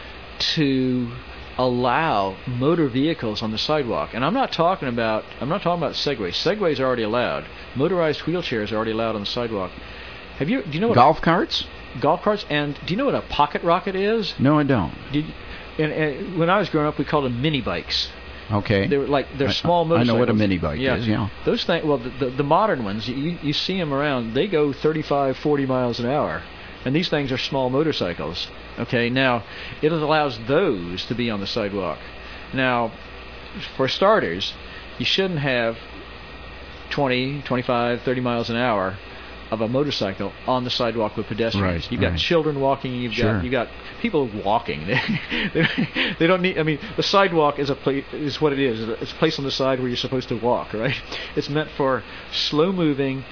to allow motor vehicles on the sidewalk, and I'm not talking about I'm not talking about segways. Segways are already allowed. Motorized wheelchairs are already allowed on the sidewalk. Have you? Do you know what Golf carts? a, golf carts? And do you know what a pocket rocket is? No, I don't. Did, and, and when I was growing up, we called them mini bikes. Okay. They were like they're I- small I motorcycles. know what a mini bike yeah. is, yeah. Those things. Well, the, the the modern ones, you you see them around. They go thirty-five, forty miles an hour. And these things are small motorcycles. Okay, now it allows those to be on the sidewalk. Now, for starters, you shouldn't have twenty, twenty-five, thirty miles an hour of a motorcycle on the sidewalk with pedestrians. Right, You've got right. children walking. You've Sure. got you've got people walking. they, they don't need. I mean, the sidewalk is a place is what it is. It's a place on the side where you're supposed to walk. Right. It's meant for slow-moving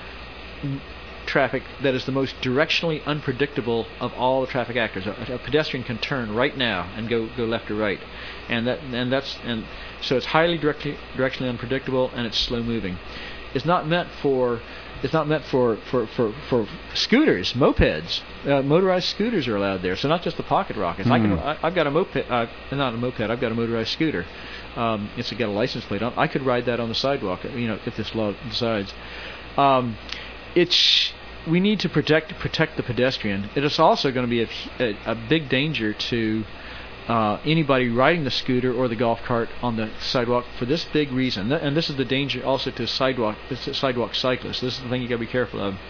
traffic that is the most directionally unpredictable of all the traffic actors. A, a pedestrian can turn right now and go, go left or right, and that and that's and so it's highly directly, directionally unpredictable, and it's slow moving. It's not meant for it's not meant for for, for, for scooters, mopeds. Uh, motorized scooters are allowed there, so not just the pocket rockets. Mm. I can I, I've got a moped, uh, not a moped. I've got a motorized scooter. Um, it's got a license plate on. I could ride that on the sidewalk. You know, if this law decides. Um, it's we need to protect protect the pedestrian. It is also going to be a, a, a big danger to uh, anybody riding the scooter or the golf cart on the sidewalk for this big reason. And this is the danger also to sidewalk to sidewalk cyclists. This is the thing you got to be careful of.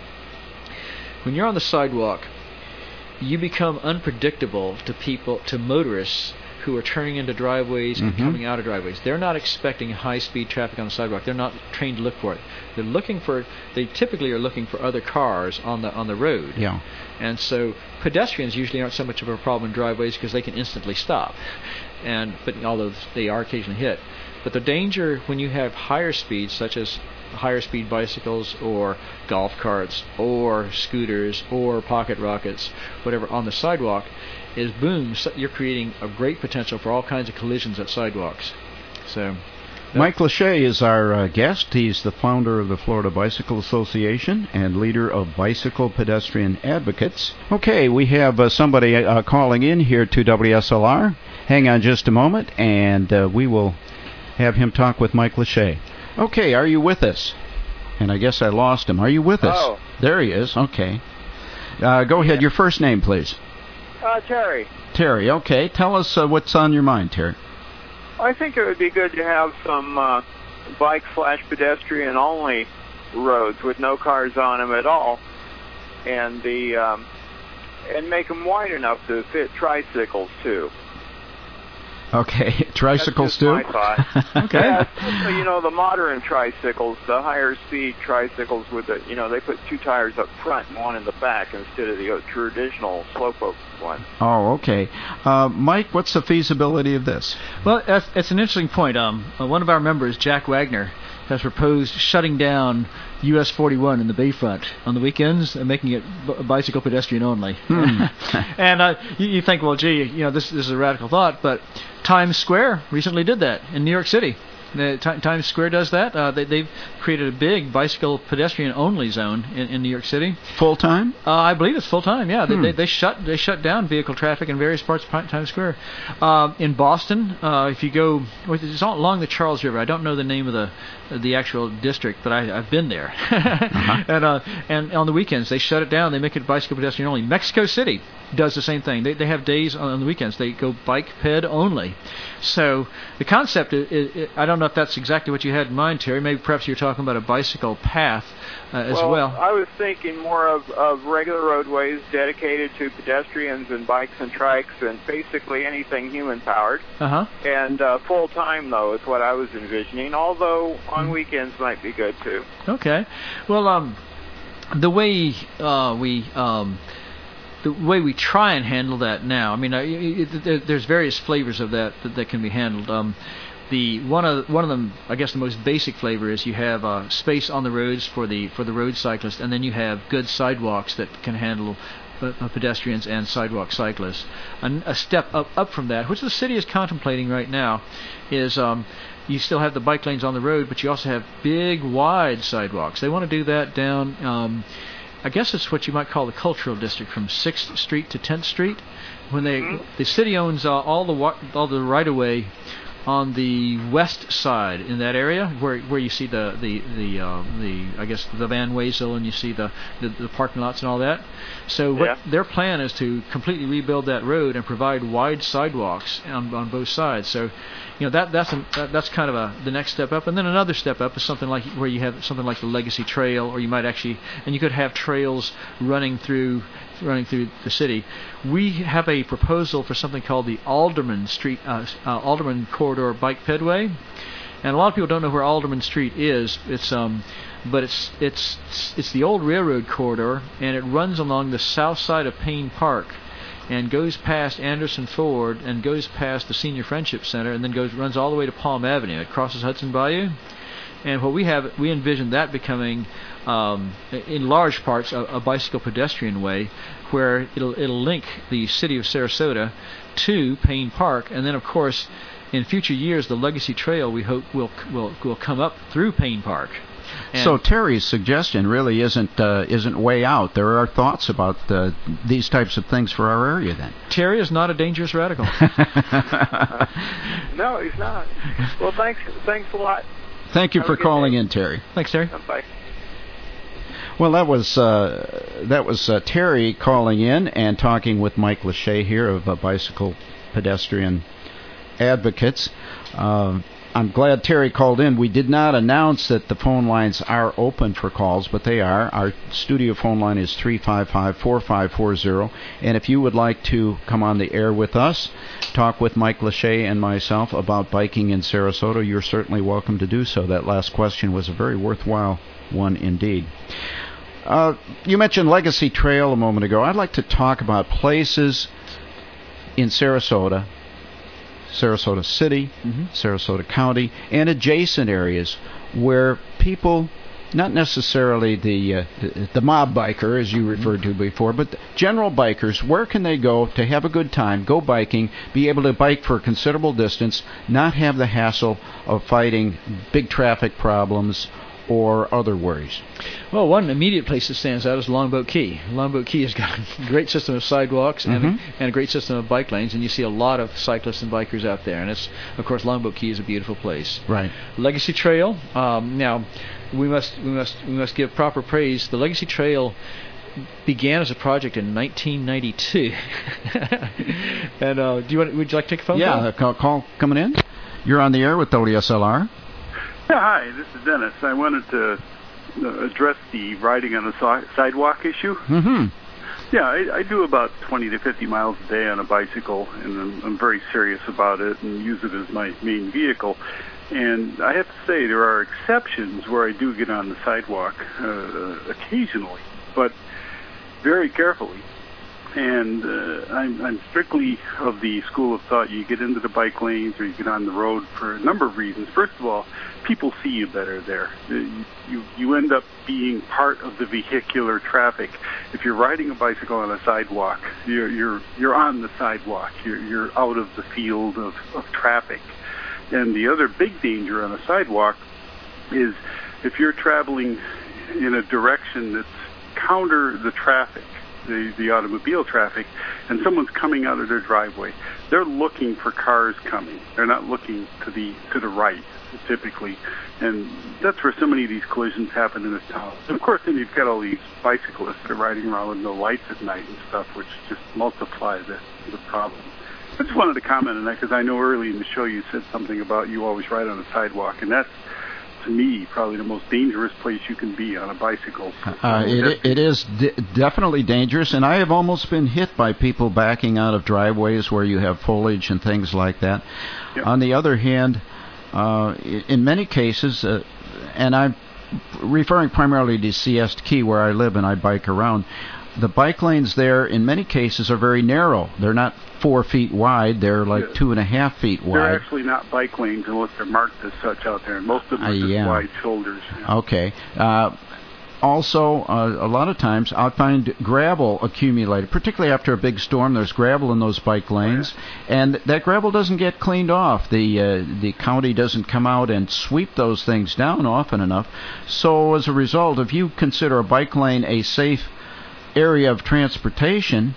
When you're on the sidewalk, you become unpredictable to people, to motorists who are turning into driveways and Mm-hmm. coming out of driveways. They're not expecting high-speed traffic on the sidewalk. They're not trained to look for it. They're looking for. They typically are looking for other cars on the on the road. Yeah. And so pedestrians usually aren't so much of a problem in driveways because they can instantly stop. And but although they are occasionally hit, but the danger when you have higher speeds, such as higher speed bicycles or golf carts or scooters or pocket rockets, whatever, on the sidewalk, is boom, so you're creating a great potential for all kinds of collisions at sidewalks. So, Mike Lachey is our uh, guest. He's the founder of the Florida Bicycle Association and leader of Bicycle Pedestrian Advocates. Okay, we have uh, somebody uh, calling in here to W S L R. Hang on just a moment, and uh, we will have him talk with Mike Lachey. Okay, are you with us? And I guess I lost him. Are you with us? Oh. There he is. Okay. Uh, go ahead. Your first name, please. Uh, Terry, Terry. Okay. Tell us uh, what's on your mind, Terry. I think it would be good to have some uh, bike slash pedestrian only roads with no cars on them at all, and the um, and make them wide enough to fit tricycles too. Okay. Tricycles That's just too? my thought. Okay. Yeah, especially, you know, the modern tricycles, the higher speed tricycles with the, you know, they put two tires up front and one in the back instead of the uh, traditional slowpoke one. Oh, okay. Uh, Mike, what's the feasibility of this? well, that's, that's an interesting point. Um, uh, one of our members, Jack Wagner, has proposed shutting down U S forty-one in the Bayfront on the weekends and making it b- bicycle pedestrian only. Hmm. and uh, you, you think, well, gee, you know, this, this is a radical thought, but Times Square recently did that in New York City. The T- Times Square does that. Uh, they, they've created a big bicycle pedestrian only zone in, in New York City. Full time? Uh, I believe it's full time. Yeah, they, Hmm. they they shut they shut down vehicle traffic in various parts of Times Square. Uh, in Boston, uh, if you go, well, it's all along the Charles River. I don't know the name of the the actual district, but I, I've been there. Uh-huh. and uh, and on the weekends they shut it down. They make it bicycle pedestrian only. Mexico City does the same thing. They they have days on the weekends. They go bike ped only. So the concept is, is, is I don't know if that's exactly what you had in mind, Terry. Maybe perhaps you're talking about a bicycle path uh, as well, well. I was thinking more of, of regular roadways dedicated to pedestrians and bikes and trikes and basically anything human-powered. Uh-huh. And uh, full-time, though, is what I was envisioning, although on weekends might be good, too. Okay. Well, um, the way uh, we um, the way we try and handle that now, I mean, uh, it, it, there's various flavors of that that, that can be handled. Um, the one of one of them, I guess, the most basic flavor is you have uh, space on the roads for the for the road cyclist, and then you have good sidewalks that can handle uh, pedestrians and sidewalk cyclists. And a step up up from that, which the city is contemplating right now, is um, you still have the bike lanes on the road, but you also have big, wide sidewalks. They want to do that down, um, I guess it's what you might call the cultural district, from sixth Street to tenth Street. When they, Mhm. the city owns uh, all the wa- all the right-of-way on the west side in that area, where where you see the the the uh, the I guess the Van Wezel, and you see the, the the parking lots and all that. So what Yeah. their plan is to completely rebuild that road and provide wide sidewalks on on both sides. So, you know, that that's a, that, that's kind of a the next step up, and then another step up is something like where you have something like the Legacy Trail, or you might actually, and you could have trails running through running through the city. We have a proposal for something called the Alderman Street uh, uh, Alderman Corridor Bike Pedway, And a lot of people don't know where Alderman Street is. It's um, but it's it's it's the old railroad corridor, and it runs along the south side of Payne Park, and goes past Anderson Ford, and goes past the Senior Friendship Center, and then goes runs all the way to Palm Avenue. It crosses Hudson Bayou, and what we have, we envision that becoming, um, in large parts, a, a bicycle pedestrian way, where it'll it'll link the city of Sarasota to Payne Park, and then of course, in future years, the Legacy Trail we hope will will will come up through Payne Park. And so Terry's suggestion really isn't uh, isn't way out. There are thoughts about uh, these types of things for our area then. Terry is not a dangerous radical. uh, no, he's not. Well, thanks thanks a lot. Thank you Have for calling day. in, Terry. Thanks, Terry. Bye. Well, that was uh, that was uh, Terry calling in and talking with Mike Lachey here of uh, Bicycle Pedestrian Advocates. Uh, I'm glad Terry called in. We did not announce that the phone lines are open for calls, but they are. Our studio phone line is three five five, four five four zero. And if you would like to come on the air with us, talk with Mike Lachey and myself about biking in Sarasota, you're certainly welcome to do so. That last question was a very worthwhile one indeed. Uh, you mentioned Legacy Trail a moment ago. I'd like to talk about places in Sarasota, Sarasota City, mm-hmm. Sarasota County, and adjacent areas where people, not necessarily the, uh, the the mob biker, as you referred to before, but general bikers, where can they go to have a good time, go biking, be able to bike for a considerable distance, not have the hassle of fighting big traffic problems or other worries? Well, one immediate place that stands out is Longboat Key. Longboat Key has got a great system of sidewalks and, mm-hmm. a, and a great system of bike lanes, and you see a lot of cyclists and bikers out there. And it's, of course, Longboat Key is a beautiful place. Right. Legacy Trail. Um, now, we must we must we must give proper praise. The Legacy Trail began as a project in nineteen ninety-two. And uh, do you want? Would you like to take a phone yeah, call? Yeah, call, call coming in. You're on the air with W S L R. Yeah, hi, this is Dennis. I wanted to uh, address the riding on the so- sidewalk issue. Mm-hmm. Yeah, I, I do about twenty to fifty miles a day on a bicycle, and I'm, I'm very serious about it and use it as my main vehicle. And I have to say there are exceptions where I do get on the sidewalk uh, occasionally, but very carefully. And uh, I'm, I'm strictly of the school of thought you get into the bike lanes or you get on the road for a number of reasons. First of all, people see you better there. You, you, you end up being part of the vehicular traffic. If you're riding a bicycle on a sidewalk, you're you're you're on the sidewalk. You're you're out of the field of, of traffic. And the other big danger on a sidewalk is if you're traveling in a direction that's counter the traffic, the, the automobile traffic, and someone's coming out of their driveway, they're looking for cars coming. They're not looking to the to the right, typically. And that's where so many of these collisions happen in this town. And of course, then you've got all these bicyclists that are riding around with no lights at night and stuff, which just multiply the, the problem. I just wanted to comment on that because I know early in the show you said something about you always ride on a sidewalk, and that's, to me, probably the most dangerous place you can be on a bicycle. Uh, it, it is d- definitely dangerous, and I have almost been hit by people backing out of driveways where you have foliage and things like that. Yep. On the other hand, uh, in many cases, uh, and I'm referring primarily to Siesta Key where I live and I bike around, the bike lanes there in many cases are very narrow. They're not four feet wide. They're like yeah. two and a half feet wide. They're actually not bike lanes unless they're marked as such out there. And most of them are uh, just yeah. wide shoulders. Yeah. Okay. Uh, also, uh, a lot of times I find gravel accumulated, particularly after a big storm. There's gravel in those bike lanes, oh, yeah. and that gravel doesn't get cleaned off. The uh, the county doesn't come out and sweep those things down often enough. So as a result, if you consider a bike lane a safe area of transportation,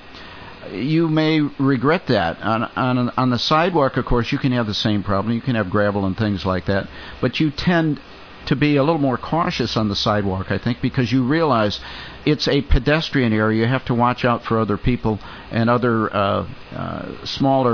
you may regret that. On, on on the sidewalk, of course, you can have the same problem. You can have gravel and things like that, but you tend to be a little more cautious on the sidewalk, I think, because you realize it's a pedestrian area. You have to watch out for other people and other uh, uh, smaller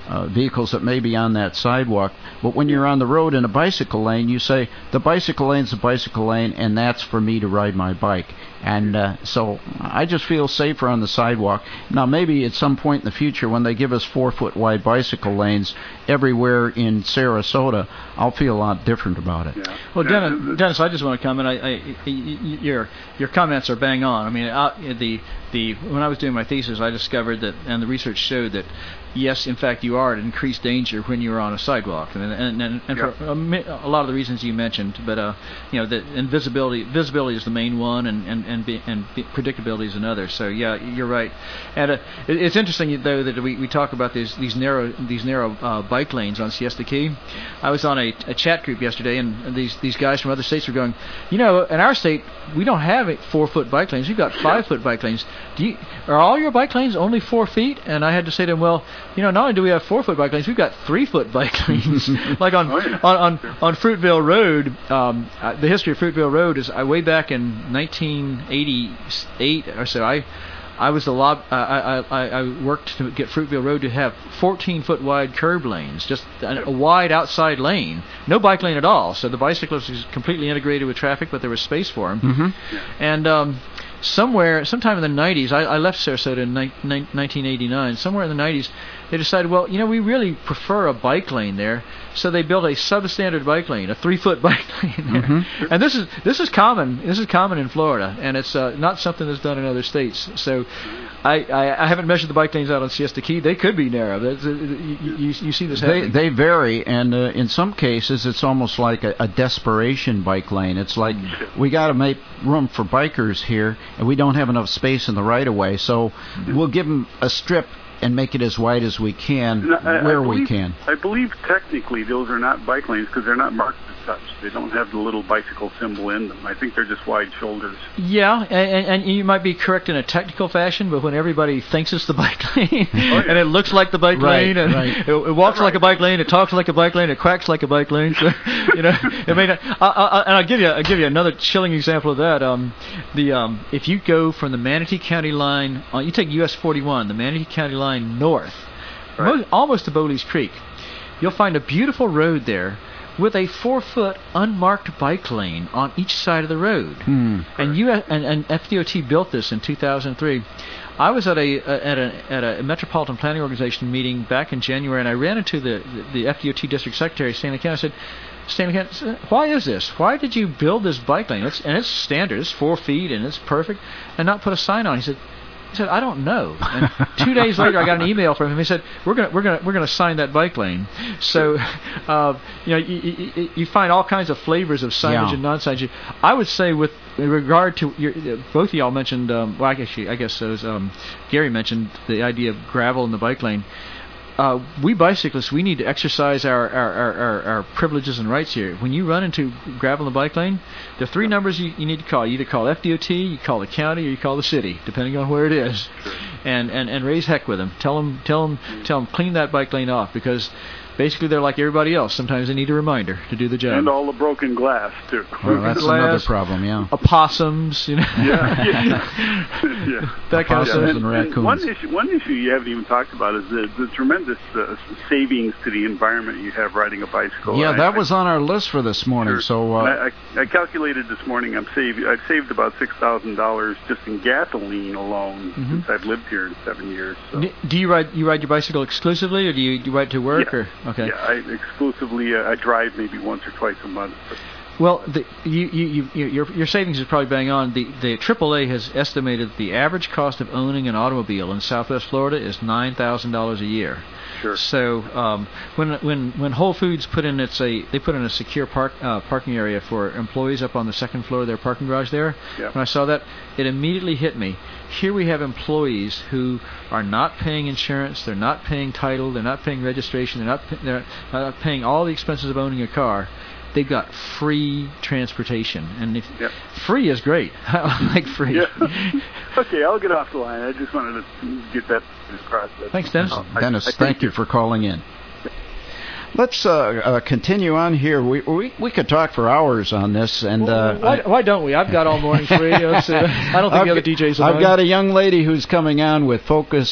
uh, vehicles that may be on that sidewalk. But when you're on the road in a bicycle lane, you say, the bicycle lane's the bicycle lane, and that's for me to ride my bike. And uh, so I just feel safer on the sidewalk. Now, maybe at some point in the future, when they give us four-foot wide bicycle lanes everywhere in Sarasota, I'll feel a lot different about it. Yeah. Well, Dennis, Dennis, I just want to comment. I, I, your your comments are bang on. I mean, uh, the the when I was doing my thesis, I discovered that, and the research showed that, yes, in fact, you are at increased danger when you're on a sidewalk, and and and, and yeah. for a, a lot of the reasons you mentioned. But uh, you know, the and visibility visibility is the main one, and and and, be, and be, predictability is another. So yeah, you're right. And uh, it, it's interesting though that we, we talk about these these narrow these narrow uh, bike lanes on Siesta Key. I was on a, a chat group yesterday, and these these guys from other states were going, you know, in our state we don't have four foot bike lanes. We've got five foot bike lanes. Do you, are all your bike lanes only four feet? And I had to say to them, well, you know, not only do we have four-foot bike lanes, we've got three-foot bike lanes. Like on, oh, yeah. on on on Fruitvale Road, um, uh, the history of Fruitvale Road is uh, way back in nineteen eighty-eight or so. I I was the lob. Uh, I, I I worked to get Fruitvale Road to have fourteen-foot wide curb lanes, just a, a wide outside lane, no bike lane at all. So the bicyclist was completely integrated with traffic, but there was space for him. Mm-hmm. And um, somewhere, sometime in the nineties, I, I left Sarasota in ni- ni- nineteen eighty-nine. Somewhere in the nineties, they decided, well, you know, we really prefer a bike lane there, so they built a substandard bike lane, a three-foot bike lane there. Mm-hmm. And this is this is common. This is common in Florida, and it's uh, not something that's done in other states. So, I, I, I haven't measured the bike lanes out on Siesta Key. They could be narrow. That's, uh, you, you, you see this happening. They, they vary, and uh, in some cases, it's almost like a, a desperation bike lane. It's like, we got to make room for bikers here, and we don't have enough space in the right-of-way, so we'll give them a strip and make it as wide as we can, no, I, where I believe, we can. I believe technically those are not bike lanes because they're not marked as such. They don't have the little bicycle symbol in them. I think they're just wide shoulders. Yeah, and, and you might be correct in a technical fashion, but when everybody thinks it's the bike lane, oh, yeah. and it looks like the bike right, lane, and right. it, it walks right. like a bike lane, it talks like a bike lane, it quacks like a bike lane, so, you know, it may not, I, I, and I'll give you, I'll give you another chilling example of that. Um, the um, if you go from the Manatee County line, uh, you take U S forty-one, the Manatee County line north, right. mo- almost to Bowleys Creek, you'll find a beautiful road there with a four-foot unmarked bike lane on each side of the road. Hmm. And you and, and F D O T built this in two thousand three. I was at a at a at a metropolitan planning organization meeting back in January, and I ran into the the F D O T district secretary, Stanley Kent. I said, Stanley Kent, why is this? Why did you build this bike lane? It's, and it's standard. It's four feet and it's perfect, and not put a sign on. He said. He said, I don't know. And two days later, I got an email from him. He said, "We're gonna, we're gonna, we're gonna sign that bike lane." So, uh, you know, you, you, you find all kinds of flavors of signage yeah. and non-signage. I would say, with regard to your, both of y'all mentioned, um, well, I guess, I guess it was, um, Gary mentioned the idea of gravel in the bike lane. Uh, we bicyclists, we need to exercise our, our, our, our, our privileges and rights here. When you run into gravel in the bike lane, there are three numbers you, you need to call. You either call F D O T, you call the county, or you call the city, depending on where it is. And, and, and raise heck with them. Tell them, tell them, tell them, clean that bike lane off, because basically they're like everybody else. Sometimes they need a reminder to do the job. And all the broken glass, too. Well, that's glass, another problem, yeah. Opossums, you know. Yeah, yeah. yeah. That kind of stuff. And, And, and raccoons. and one issue, one issue you haven't even talked about is the, the tremendous uh, savings to the environment you have riding a bicycle. Yeah, I, that I, was on our list for this morning. Sure. So uh, I, I, I calculated this morning. I'm saved. I've saved about six thousand dollars just in gasoline alone Mm-hmm. since I've lived here in seven years. So. Do, do you ride you ride your bicycle exclusively, or do you, do you ride to work? Yeah. Or okay. Yeah, I exclusively. Uh, I drive maybe once or twice a month. But Well, the, you, you, you, your your savings is probably bang on. The the triple A has estimated the average cost of owning an automobile in Southwest Florida is nine thousand dollars a year. Sure. So um, when when when Whole Foods put in its a they put in a secure park uh, parking area for employees up on the second floor of their parking garage there. Yep. When I saw that, it immediately hit me. Here we have employees who are not paying insurance, they're not paying title, they're not paying registration, they're not they're not paying all the expenses of owning a car. They've got free transportation, and if Yep. free is great. I like free. Yeah. Okay, I'll get off the line. I just wanted to get that across. Thanks, Dennis. uh, I- Dennis, I thank you for calling in. Let's uh, uh, continue on here. We, we we could talk for hours on this, and uh, why, why don't we? I've got all morning free. Let's, uh, I don't think I've the other got- D Js. I've are got a young lady who's coming on with Focus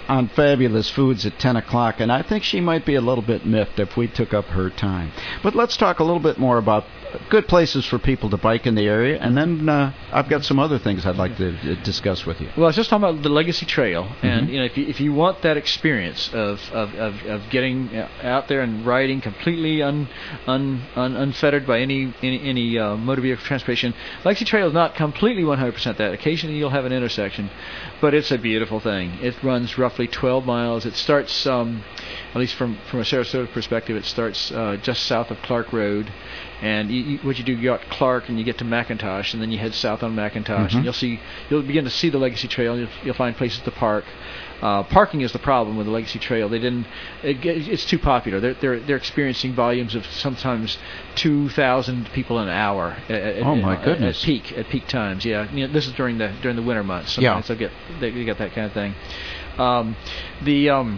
on Fabulous Foods at ten o'clock, and I think she might be a little bit miffed if we took up her time. But let's talk a little bit more about good places for people to bike in the area, and then uh, I've got some other things I'd like to uh, discuss with you. Well, I was just talking about the Legacy Trail, and Mm-hmm. you know, if you, if you want that experience of of, of, of getting out there and riding completely un, un, un, unfettered by any any, any uh, motor vehicle transportation, Legacy Trail is not completely one hundred percent that. Occasionally you'll have an intersection, but it's a beautiful thing. It runs roughly twelve miles. It starts, um, at least from from a Sarasota perspective, it starts uh, just south of Clark Road. And you, you, what you do, you go out Clark and you get to McIntosh, and then you head south on McIntosh, Mm-hmm. and you'll see, you'll begin to see the Legacy Trail. You'll, you'll find places to park. Uh, parking is the problem with the Legacy Trail. They didn't. It, it's too popular. They're they're they're experiencing volumes of sometimes two thousand people an hour. At, Oh, my at, goodness. At peak at peak times. Yeah. You know, this is during the during the winter months. Sometimes Yeah. they'll get they, they get that kind of thing. Um, the um,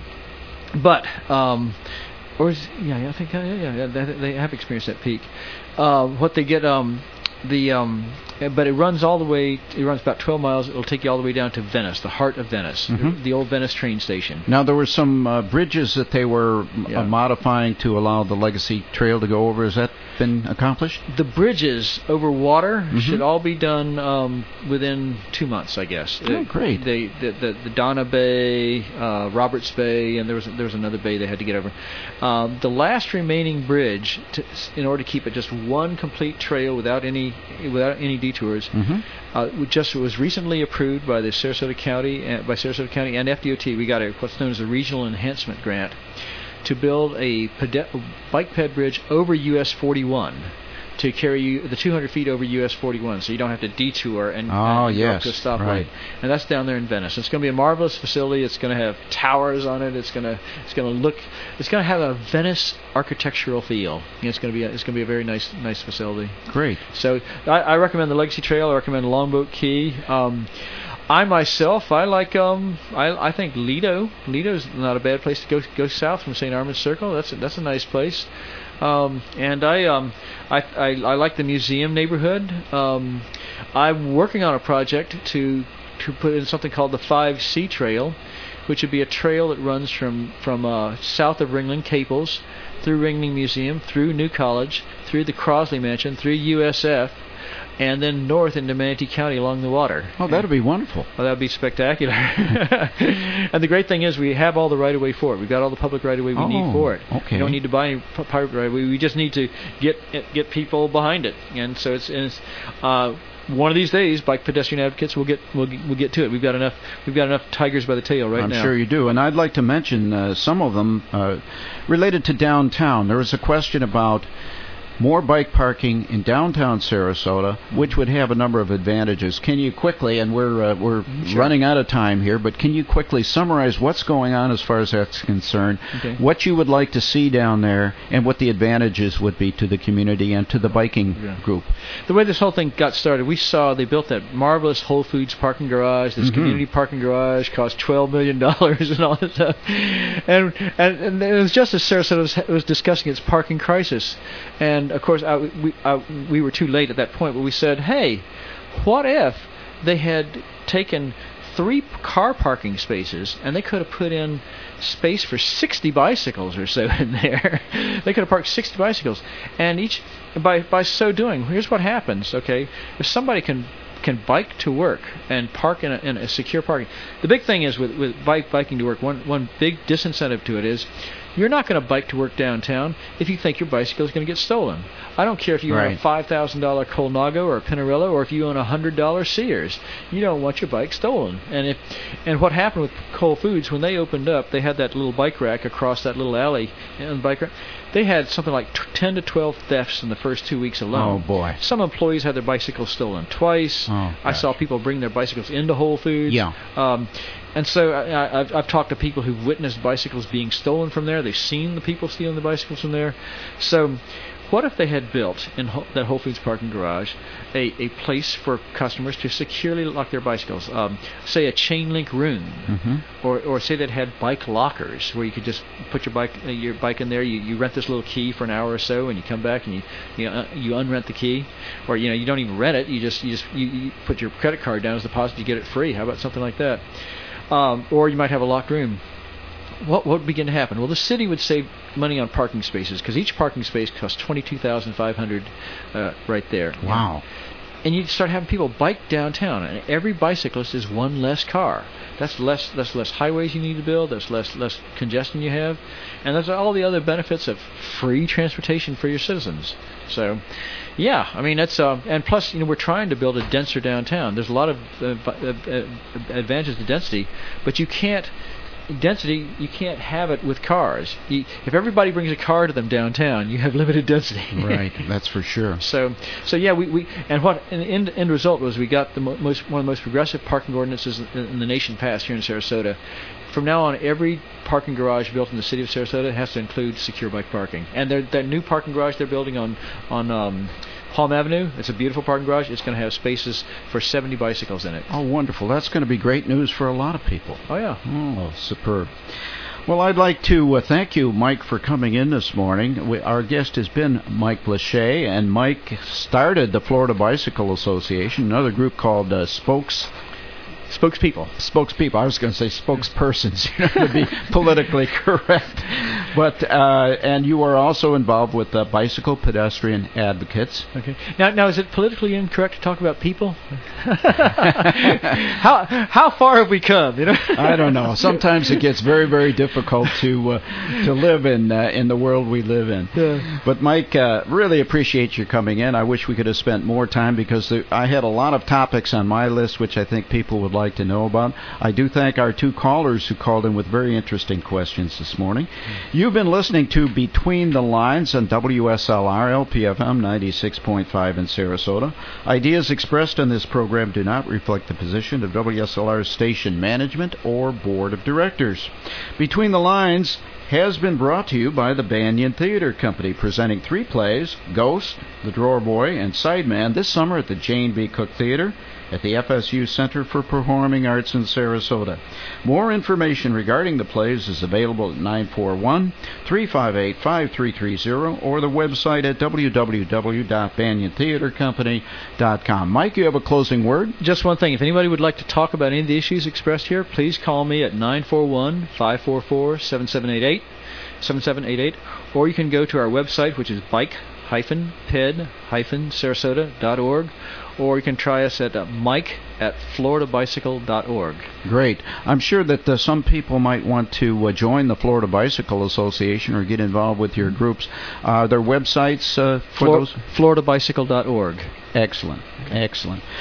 but um. Or is, yeah, yeah, I think uh, yeah, yeah, they, they have experienced that peak. Uh, what they get, um, the um, but it runs all the way. It runs about twelve miles. It'll take you all the way down to Venice, the heart of Venice, Mhm. the old Venice train station. Now, there were some uh, bridges that they were Yeah. uh, modifying to allow the Legacy Trail to go over. Has that been accomplished? The bridges over water Mhm. should all be done um, within two months, I guess. Oh, Uh, great. They, the, the, the Donna Bay, uh, Roberts Bay, and there was there was another bay they had to get over. Um, the last remaining bridge, to, in order to keep it just one complete trail without any without any detours, Mm-hmm. uh, it just was recently approved by the Sarasota County, uh, by Sarasota County and F D O T. We got a what's known as a regional enhancement grant to build a pede- bike ped bridge over U S forty-one to carry you the two hundred feet over U S forty-one, so you don't have to detour and, Oh, and go up yes, to a stoplight. right. And that's down there in Venice. It's going to be a marvelous facility. It's going to have towers on it. It's going to it's going to look it's going to have a Venice architectural feel. And it's going to be a, it's going to be a very nice nice facility. Great. So I, I recommend the Legacy Trail. I recommend Longboat Key. Um, I myself, I like. Um, I, I think Lido. Lido's not a bad place to go. Go south from Saint Armand's Circle. That's a, that's a nice place. Um, and I, um, I, I, I like the museum neighborhood. Um, I'm working on a project to to put in something called the five C Trail, which would be a trail that runs from from uh, south of Ringling, Caples, through Ringling Museum, through New College, through the Crosley Mansion, through U S F, and then north into Manatee County along the water. Oh, that'd be wonderful. Well, that would be spectacular. And the great thing is we have all the right-of-way for it. We've got all the public right-of-way we Oh, need for it. okay. We don't need to buy any p- private right-of-way. We just need to get get people behind it. And so it's, it's uh, one of these days, bike pedestrian advocates will get will will get to it. We've got enough we've got enough tigers by the tail right I'm now. sure you do. And I'd like to mention uh, some of them uh, related to downtown. There was a question about more bike parking in downtown Sarasota, which would have a number of advantages. Can you quickly, and we're uh, we're Sure. running out of time here, but can you quickly summarize what's going on as far as that's concerned, Okay. what you would like to see down there, and what the advantages would be to the community and to the biking Yeah. group? The way this whole thing got started, we saw they built that marvelous Whole Foods parking garage. This Mhm. community parking garage cost twelve million dollars and all this stuff. And, and and it was just as Sarasota was, was discussing its parking crisis. And of course, I, we I, we were too late at that point, but we said, hey, what if they had taken three car parking spaces and they could have put in space for sixty bicycles or so in there. They could have parked sixty bicycles, and each by by so doing, here's what happens. Okay, if somebody can can bike to work and park in a, in a secure parking. The big thing is with with bike biking to work. One one big disincentive to it is you're not going to bike to work downtown if you think your bicycle is going to get stolen. I don't care if you own a Right. five thousand dollar Colnago or a Pinarello, or if you own a hundred dollar Sears. You don't want your bike stolen. And if and what happened with Whole Foods when they opened up, they had that little bike rack across that little alley and bike rack. They had something like t- ten to twelve thefts in the first two weeks alone. Oh, boy. Some employees had their bicycles stolen twice. Oh, I gosh. saw people bring their bicycles into Whole Foods. Yeah. Um, and so I, I, I've, I've talked to people who've witnessed bicycles being stolen from there. They've seen the people stealing the bicycles from there. So what if they had built in Whole, that Whole Foods parking garage a, a place for customers to securely lock their bicycles? Um, say a chain link room, Mm-hmm. or or say that had bike lockers where you could just put your bike uh, your bike in there. You, you rent this little key for an hour or so, and you come back and you you, uh, you unrent the key, or you know you don't even rent it. You just you just you, you put your credit card down as a deposit. You get it free. How about something like that? um, or you might have a locked room. What what would begin to happen? Well, the city would save money on parking spaces because each parking space costs twenty-two thousand five hundred dollars uh, right there. Wow. And you'd start having people bike downtown, and every bicyclist is one less car. That's less that's less highways you need to build. That's less less congestion you have, and there's all the other benefits of free transportation for your citizens. So, yeah, I mean that's uh, and plus you know we're trying to build a denser downtown. There's a lot of uh, uh, advantages to density, but you can't. Density, you can't have it with cars. You, if everybody brings a car to them downtown, you have limited density. Right, that's for sure. So, so yeah, we, we and what and the end, end result was we got the mo- most one of the most progressive parking ordinances in, in the nation passed here in Sarasota. From now on, every parking garage built in the city of Sarasota has to include secure bike parking. And that new parking garage they're building on on um, Palm Avenue, it's a beautiful parking garage. It's going to have spaces for seventy bicycles in it. Oh, wonderful. That's going to be great news for a lot of people. Oh, yeah. Oh, superb. Well, I'd like to uh, thank you, Mike, for coming in this morning. We, our guest has been Mike Lachey, and Mike started the Florida Bicycle Association, another group called uh, Spokes... Spokespeople. Spokespeople. I was going to say spokespersons, you know, to be politically correct. But uh, and you are also involved with uh, bicycle pedestrian advocates. Okay. Now, now is it politically incorrect to talk about people? how how far have we come? You know. I don't know. Sometimes it gets very very difficult to uh, to live in uh, in the world we live in. Yeah. But Mike, uh, really appreciate you coming in. I wish we could have spent more time because there, I had a lot of topics on my list which I think people would like to know about. I do thank our two callers who called in with very interesting questions this morning. You've been listening to Between the Lines on W S L R L P F M ninety-six point five in Sarasota. Ideas expressed on this program do not reflect the position of W S L R's station management or board of directors. Between the Lines has been brought to you by the Banyan Theater Company, presenting three plays, Ghost, The Drawer Boy, and Sideman, this summer at the Jane B. Cook Theater at the F S U Center for Performing Arts in Sarasota. More information regarding the plays is available at nine four one, three five eight, five three three zero or the website at w w w dot banyan theater company dot com. Mike, you have a closing word? Just one thing. If anybody would like to talk about any of the issues expressed here, please call me at nine four one, five four four, seven seven eight eight, seven seven eight eight, or you can go to our website, which is bike dash ped dash sarasota dot org, or you can try us at uh, mike at florida bicycle dot org. Great. I'm sure that uh, some people might want to uh, join the Florida Bicycle Association or get involved with your groups. Uh, their websites uh, for Flor- those? florida bicycle dot org. Excellent. Excellent.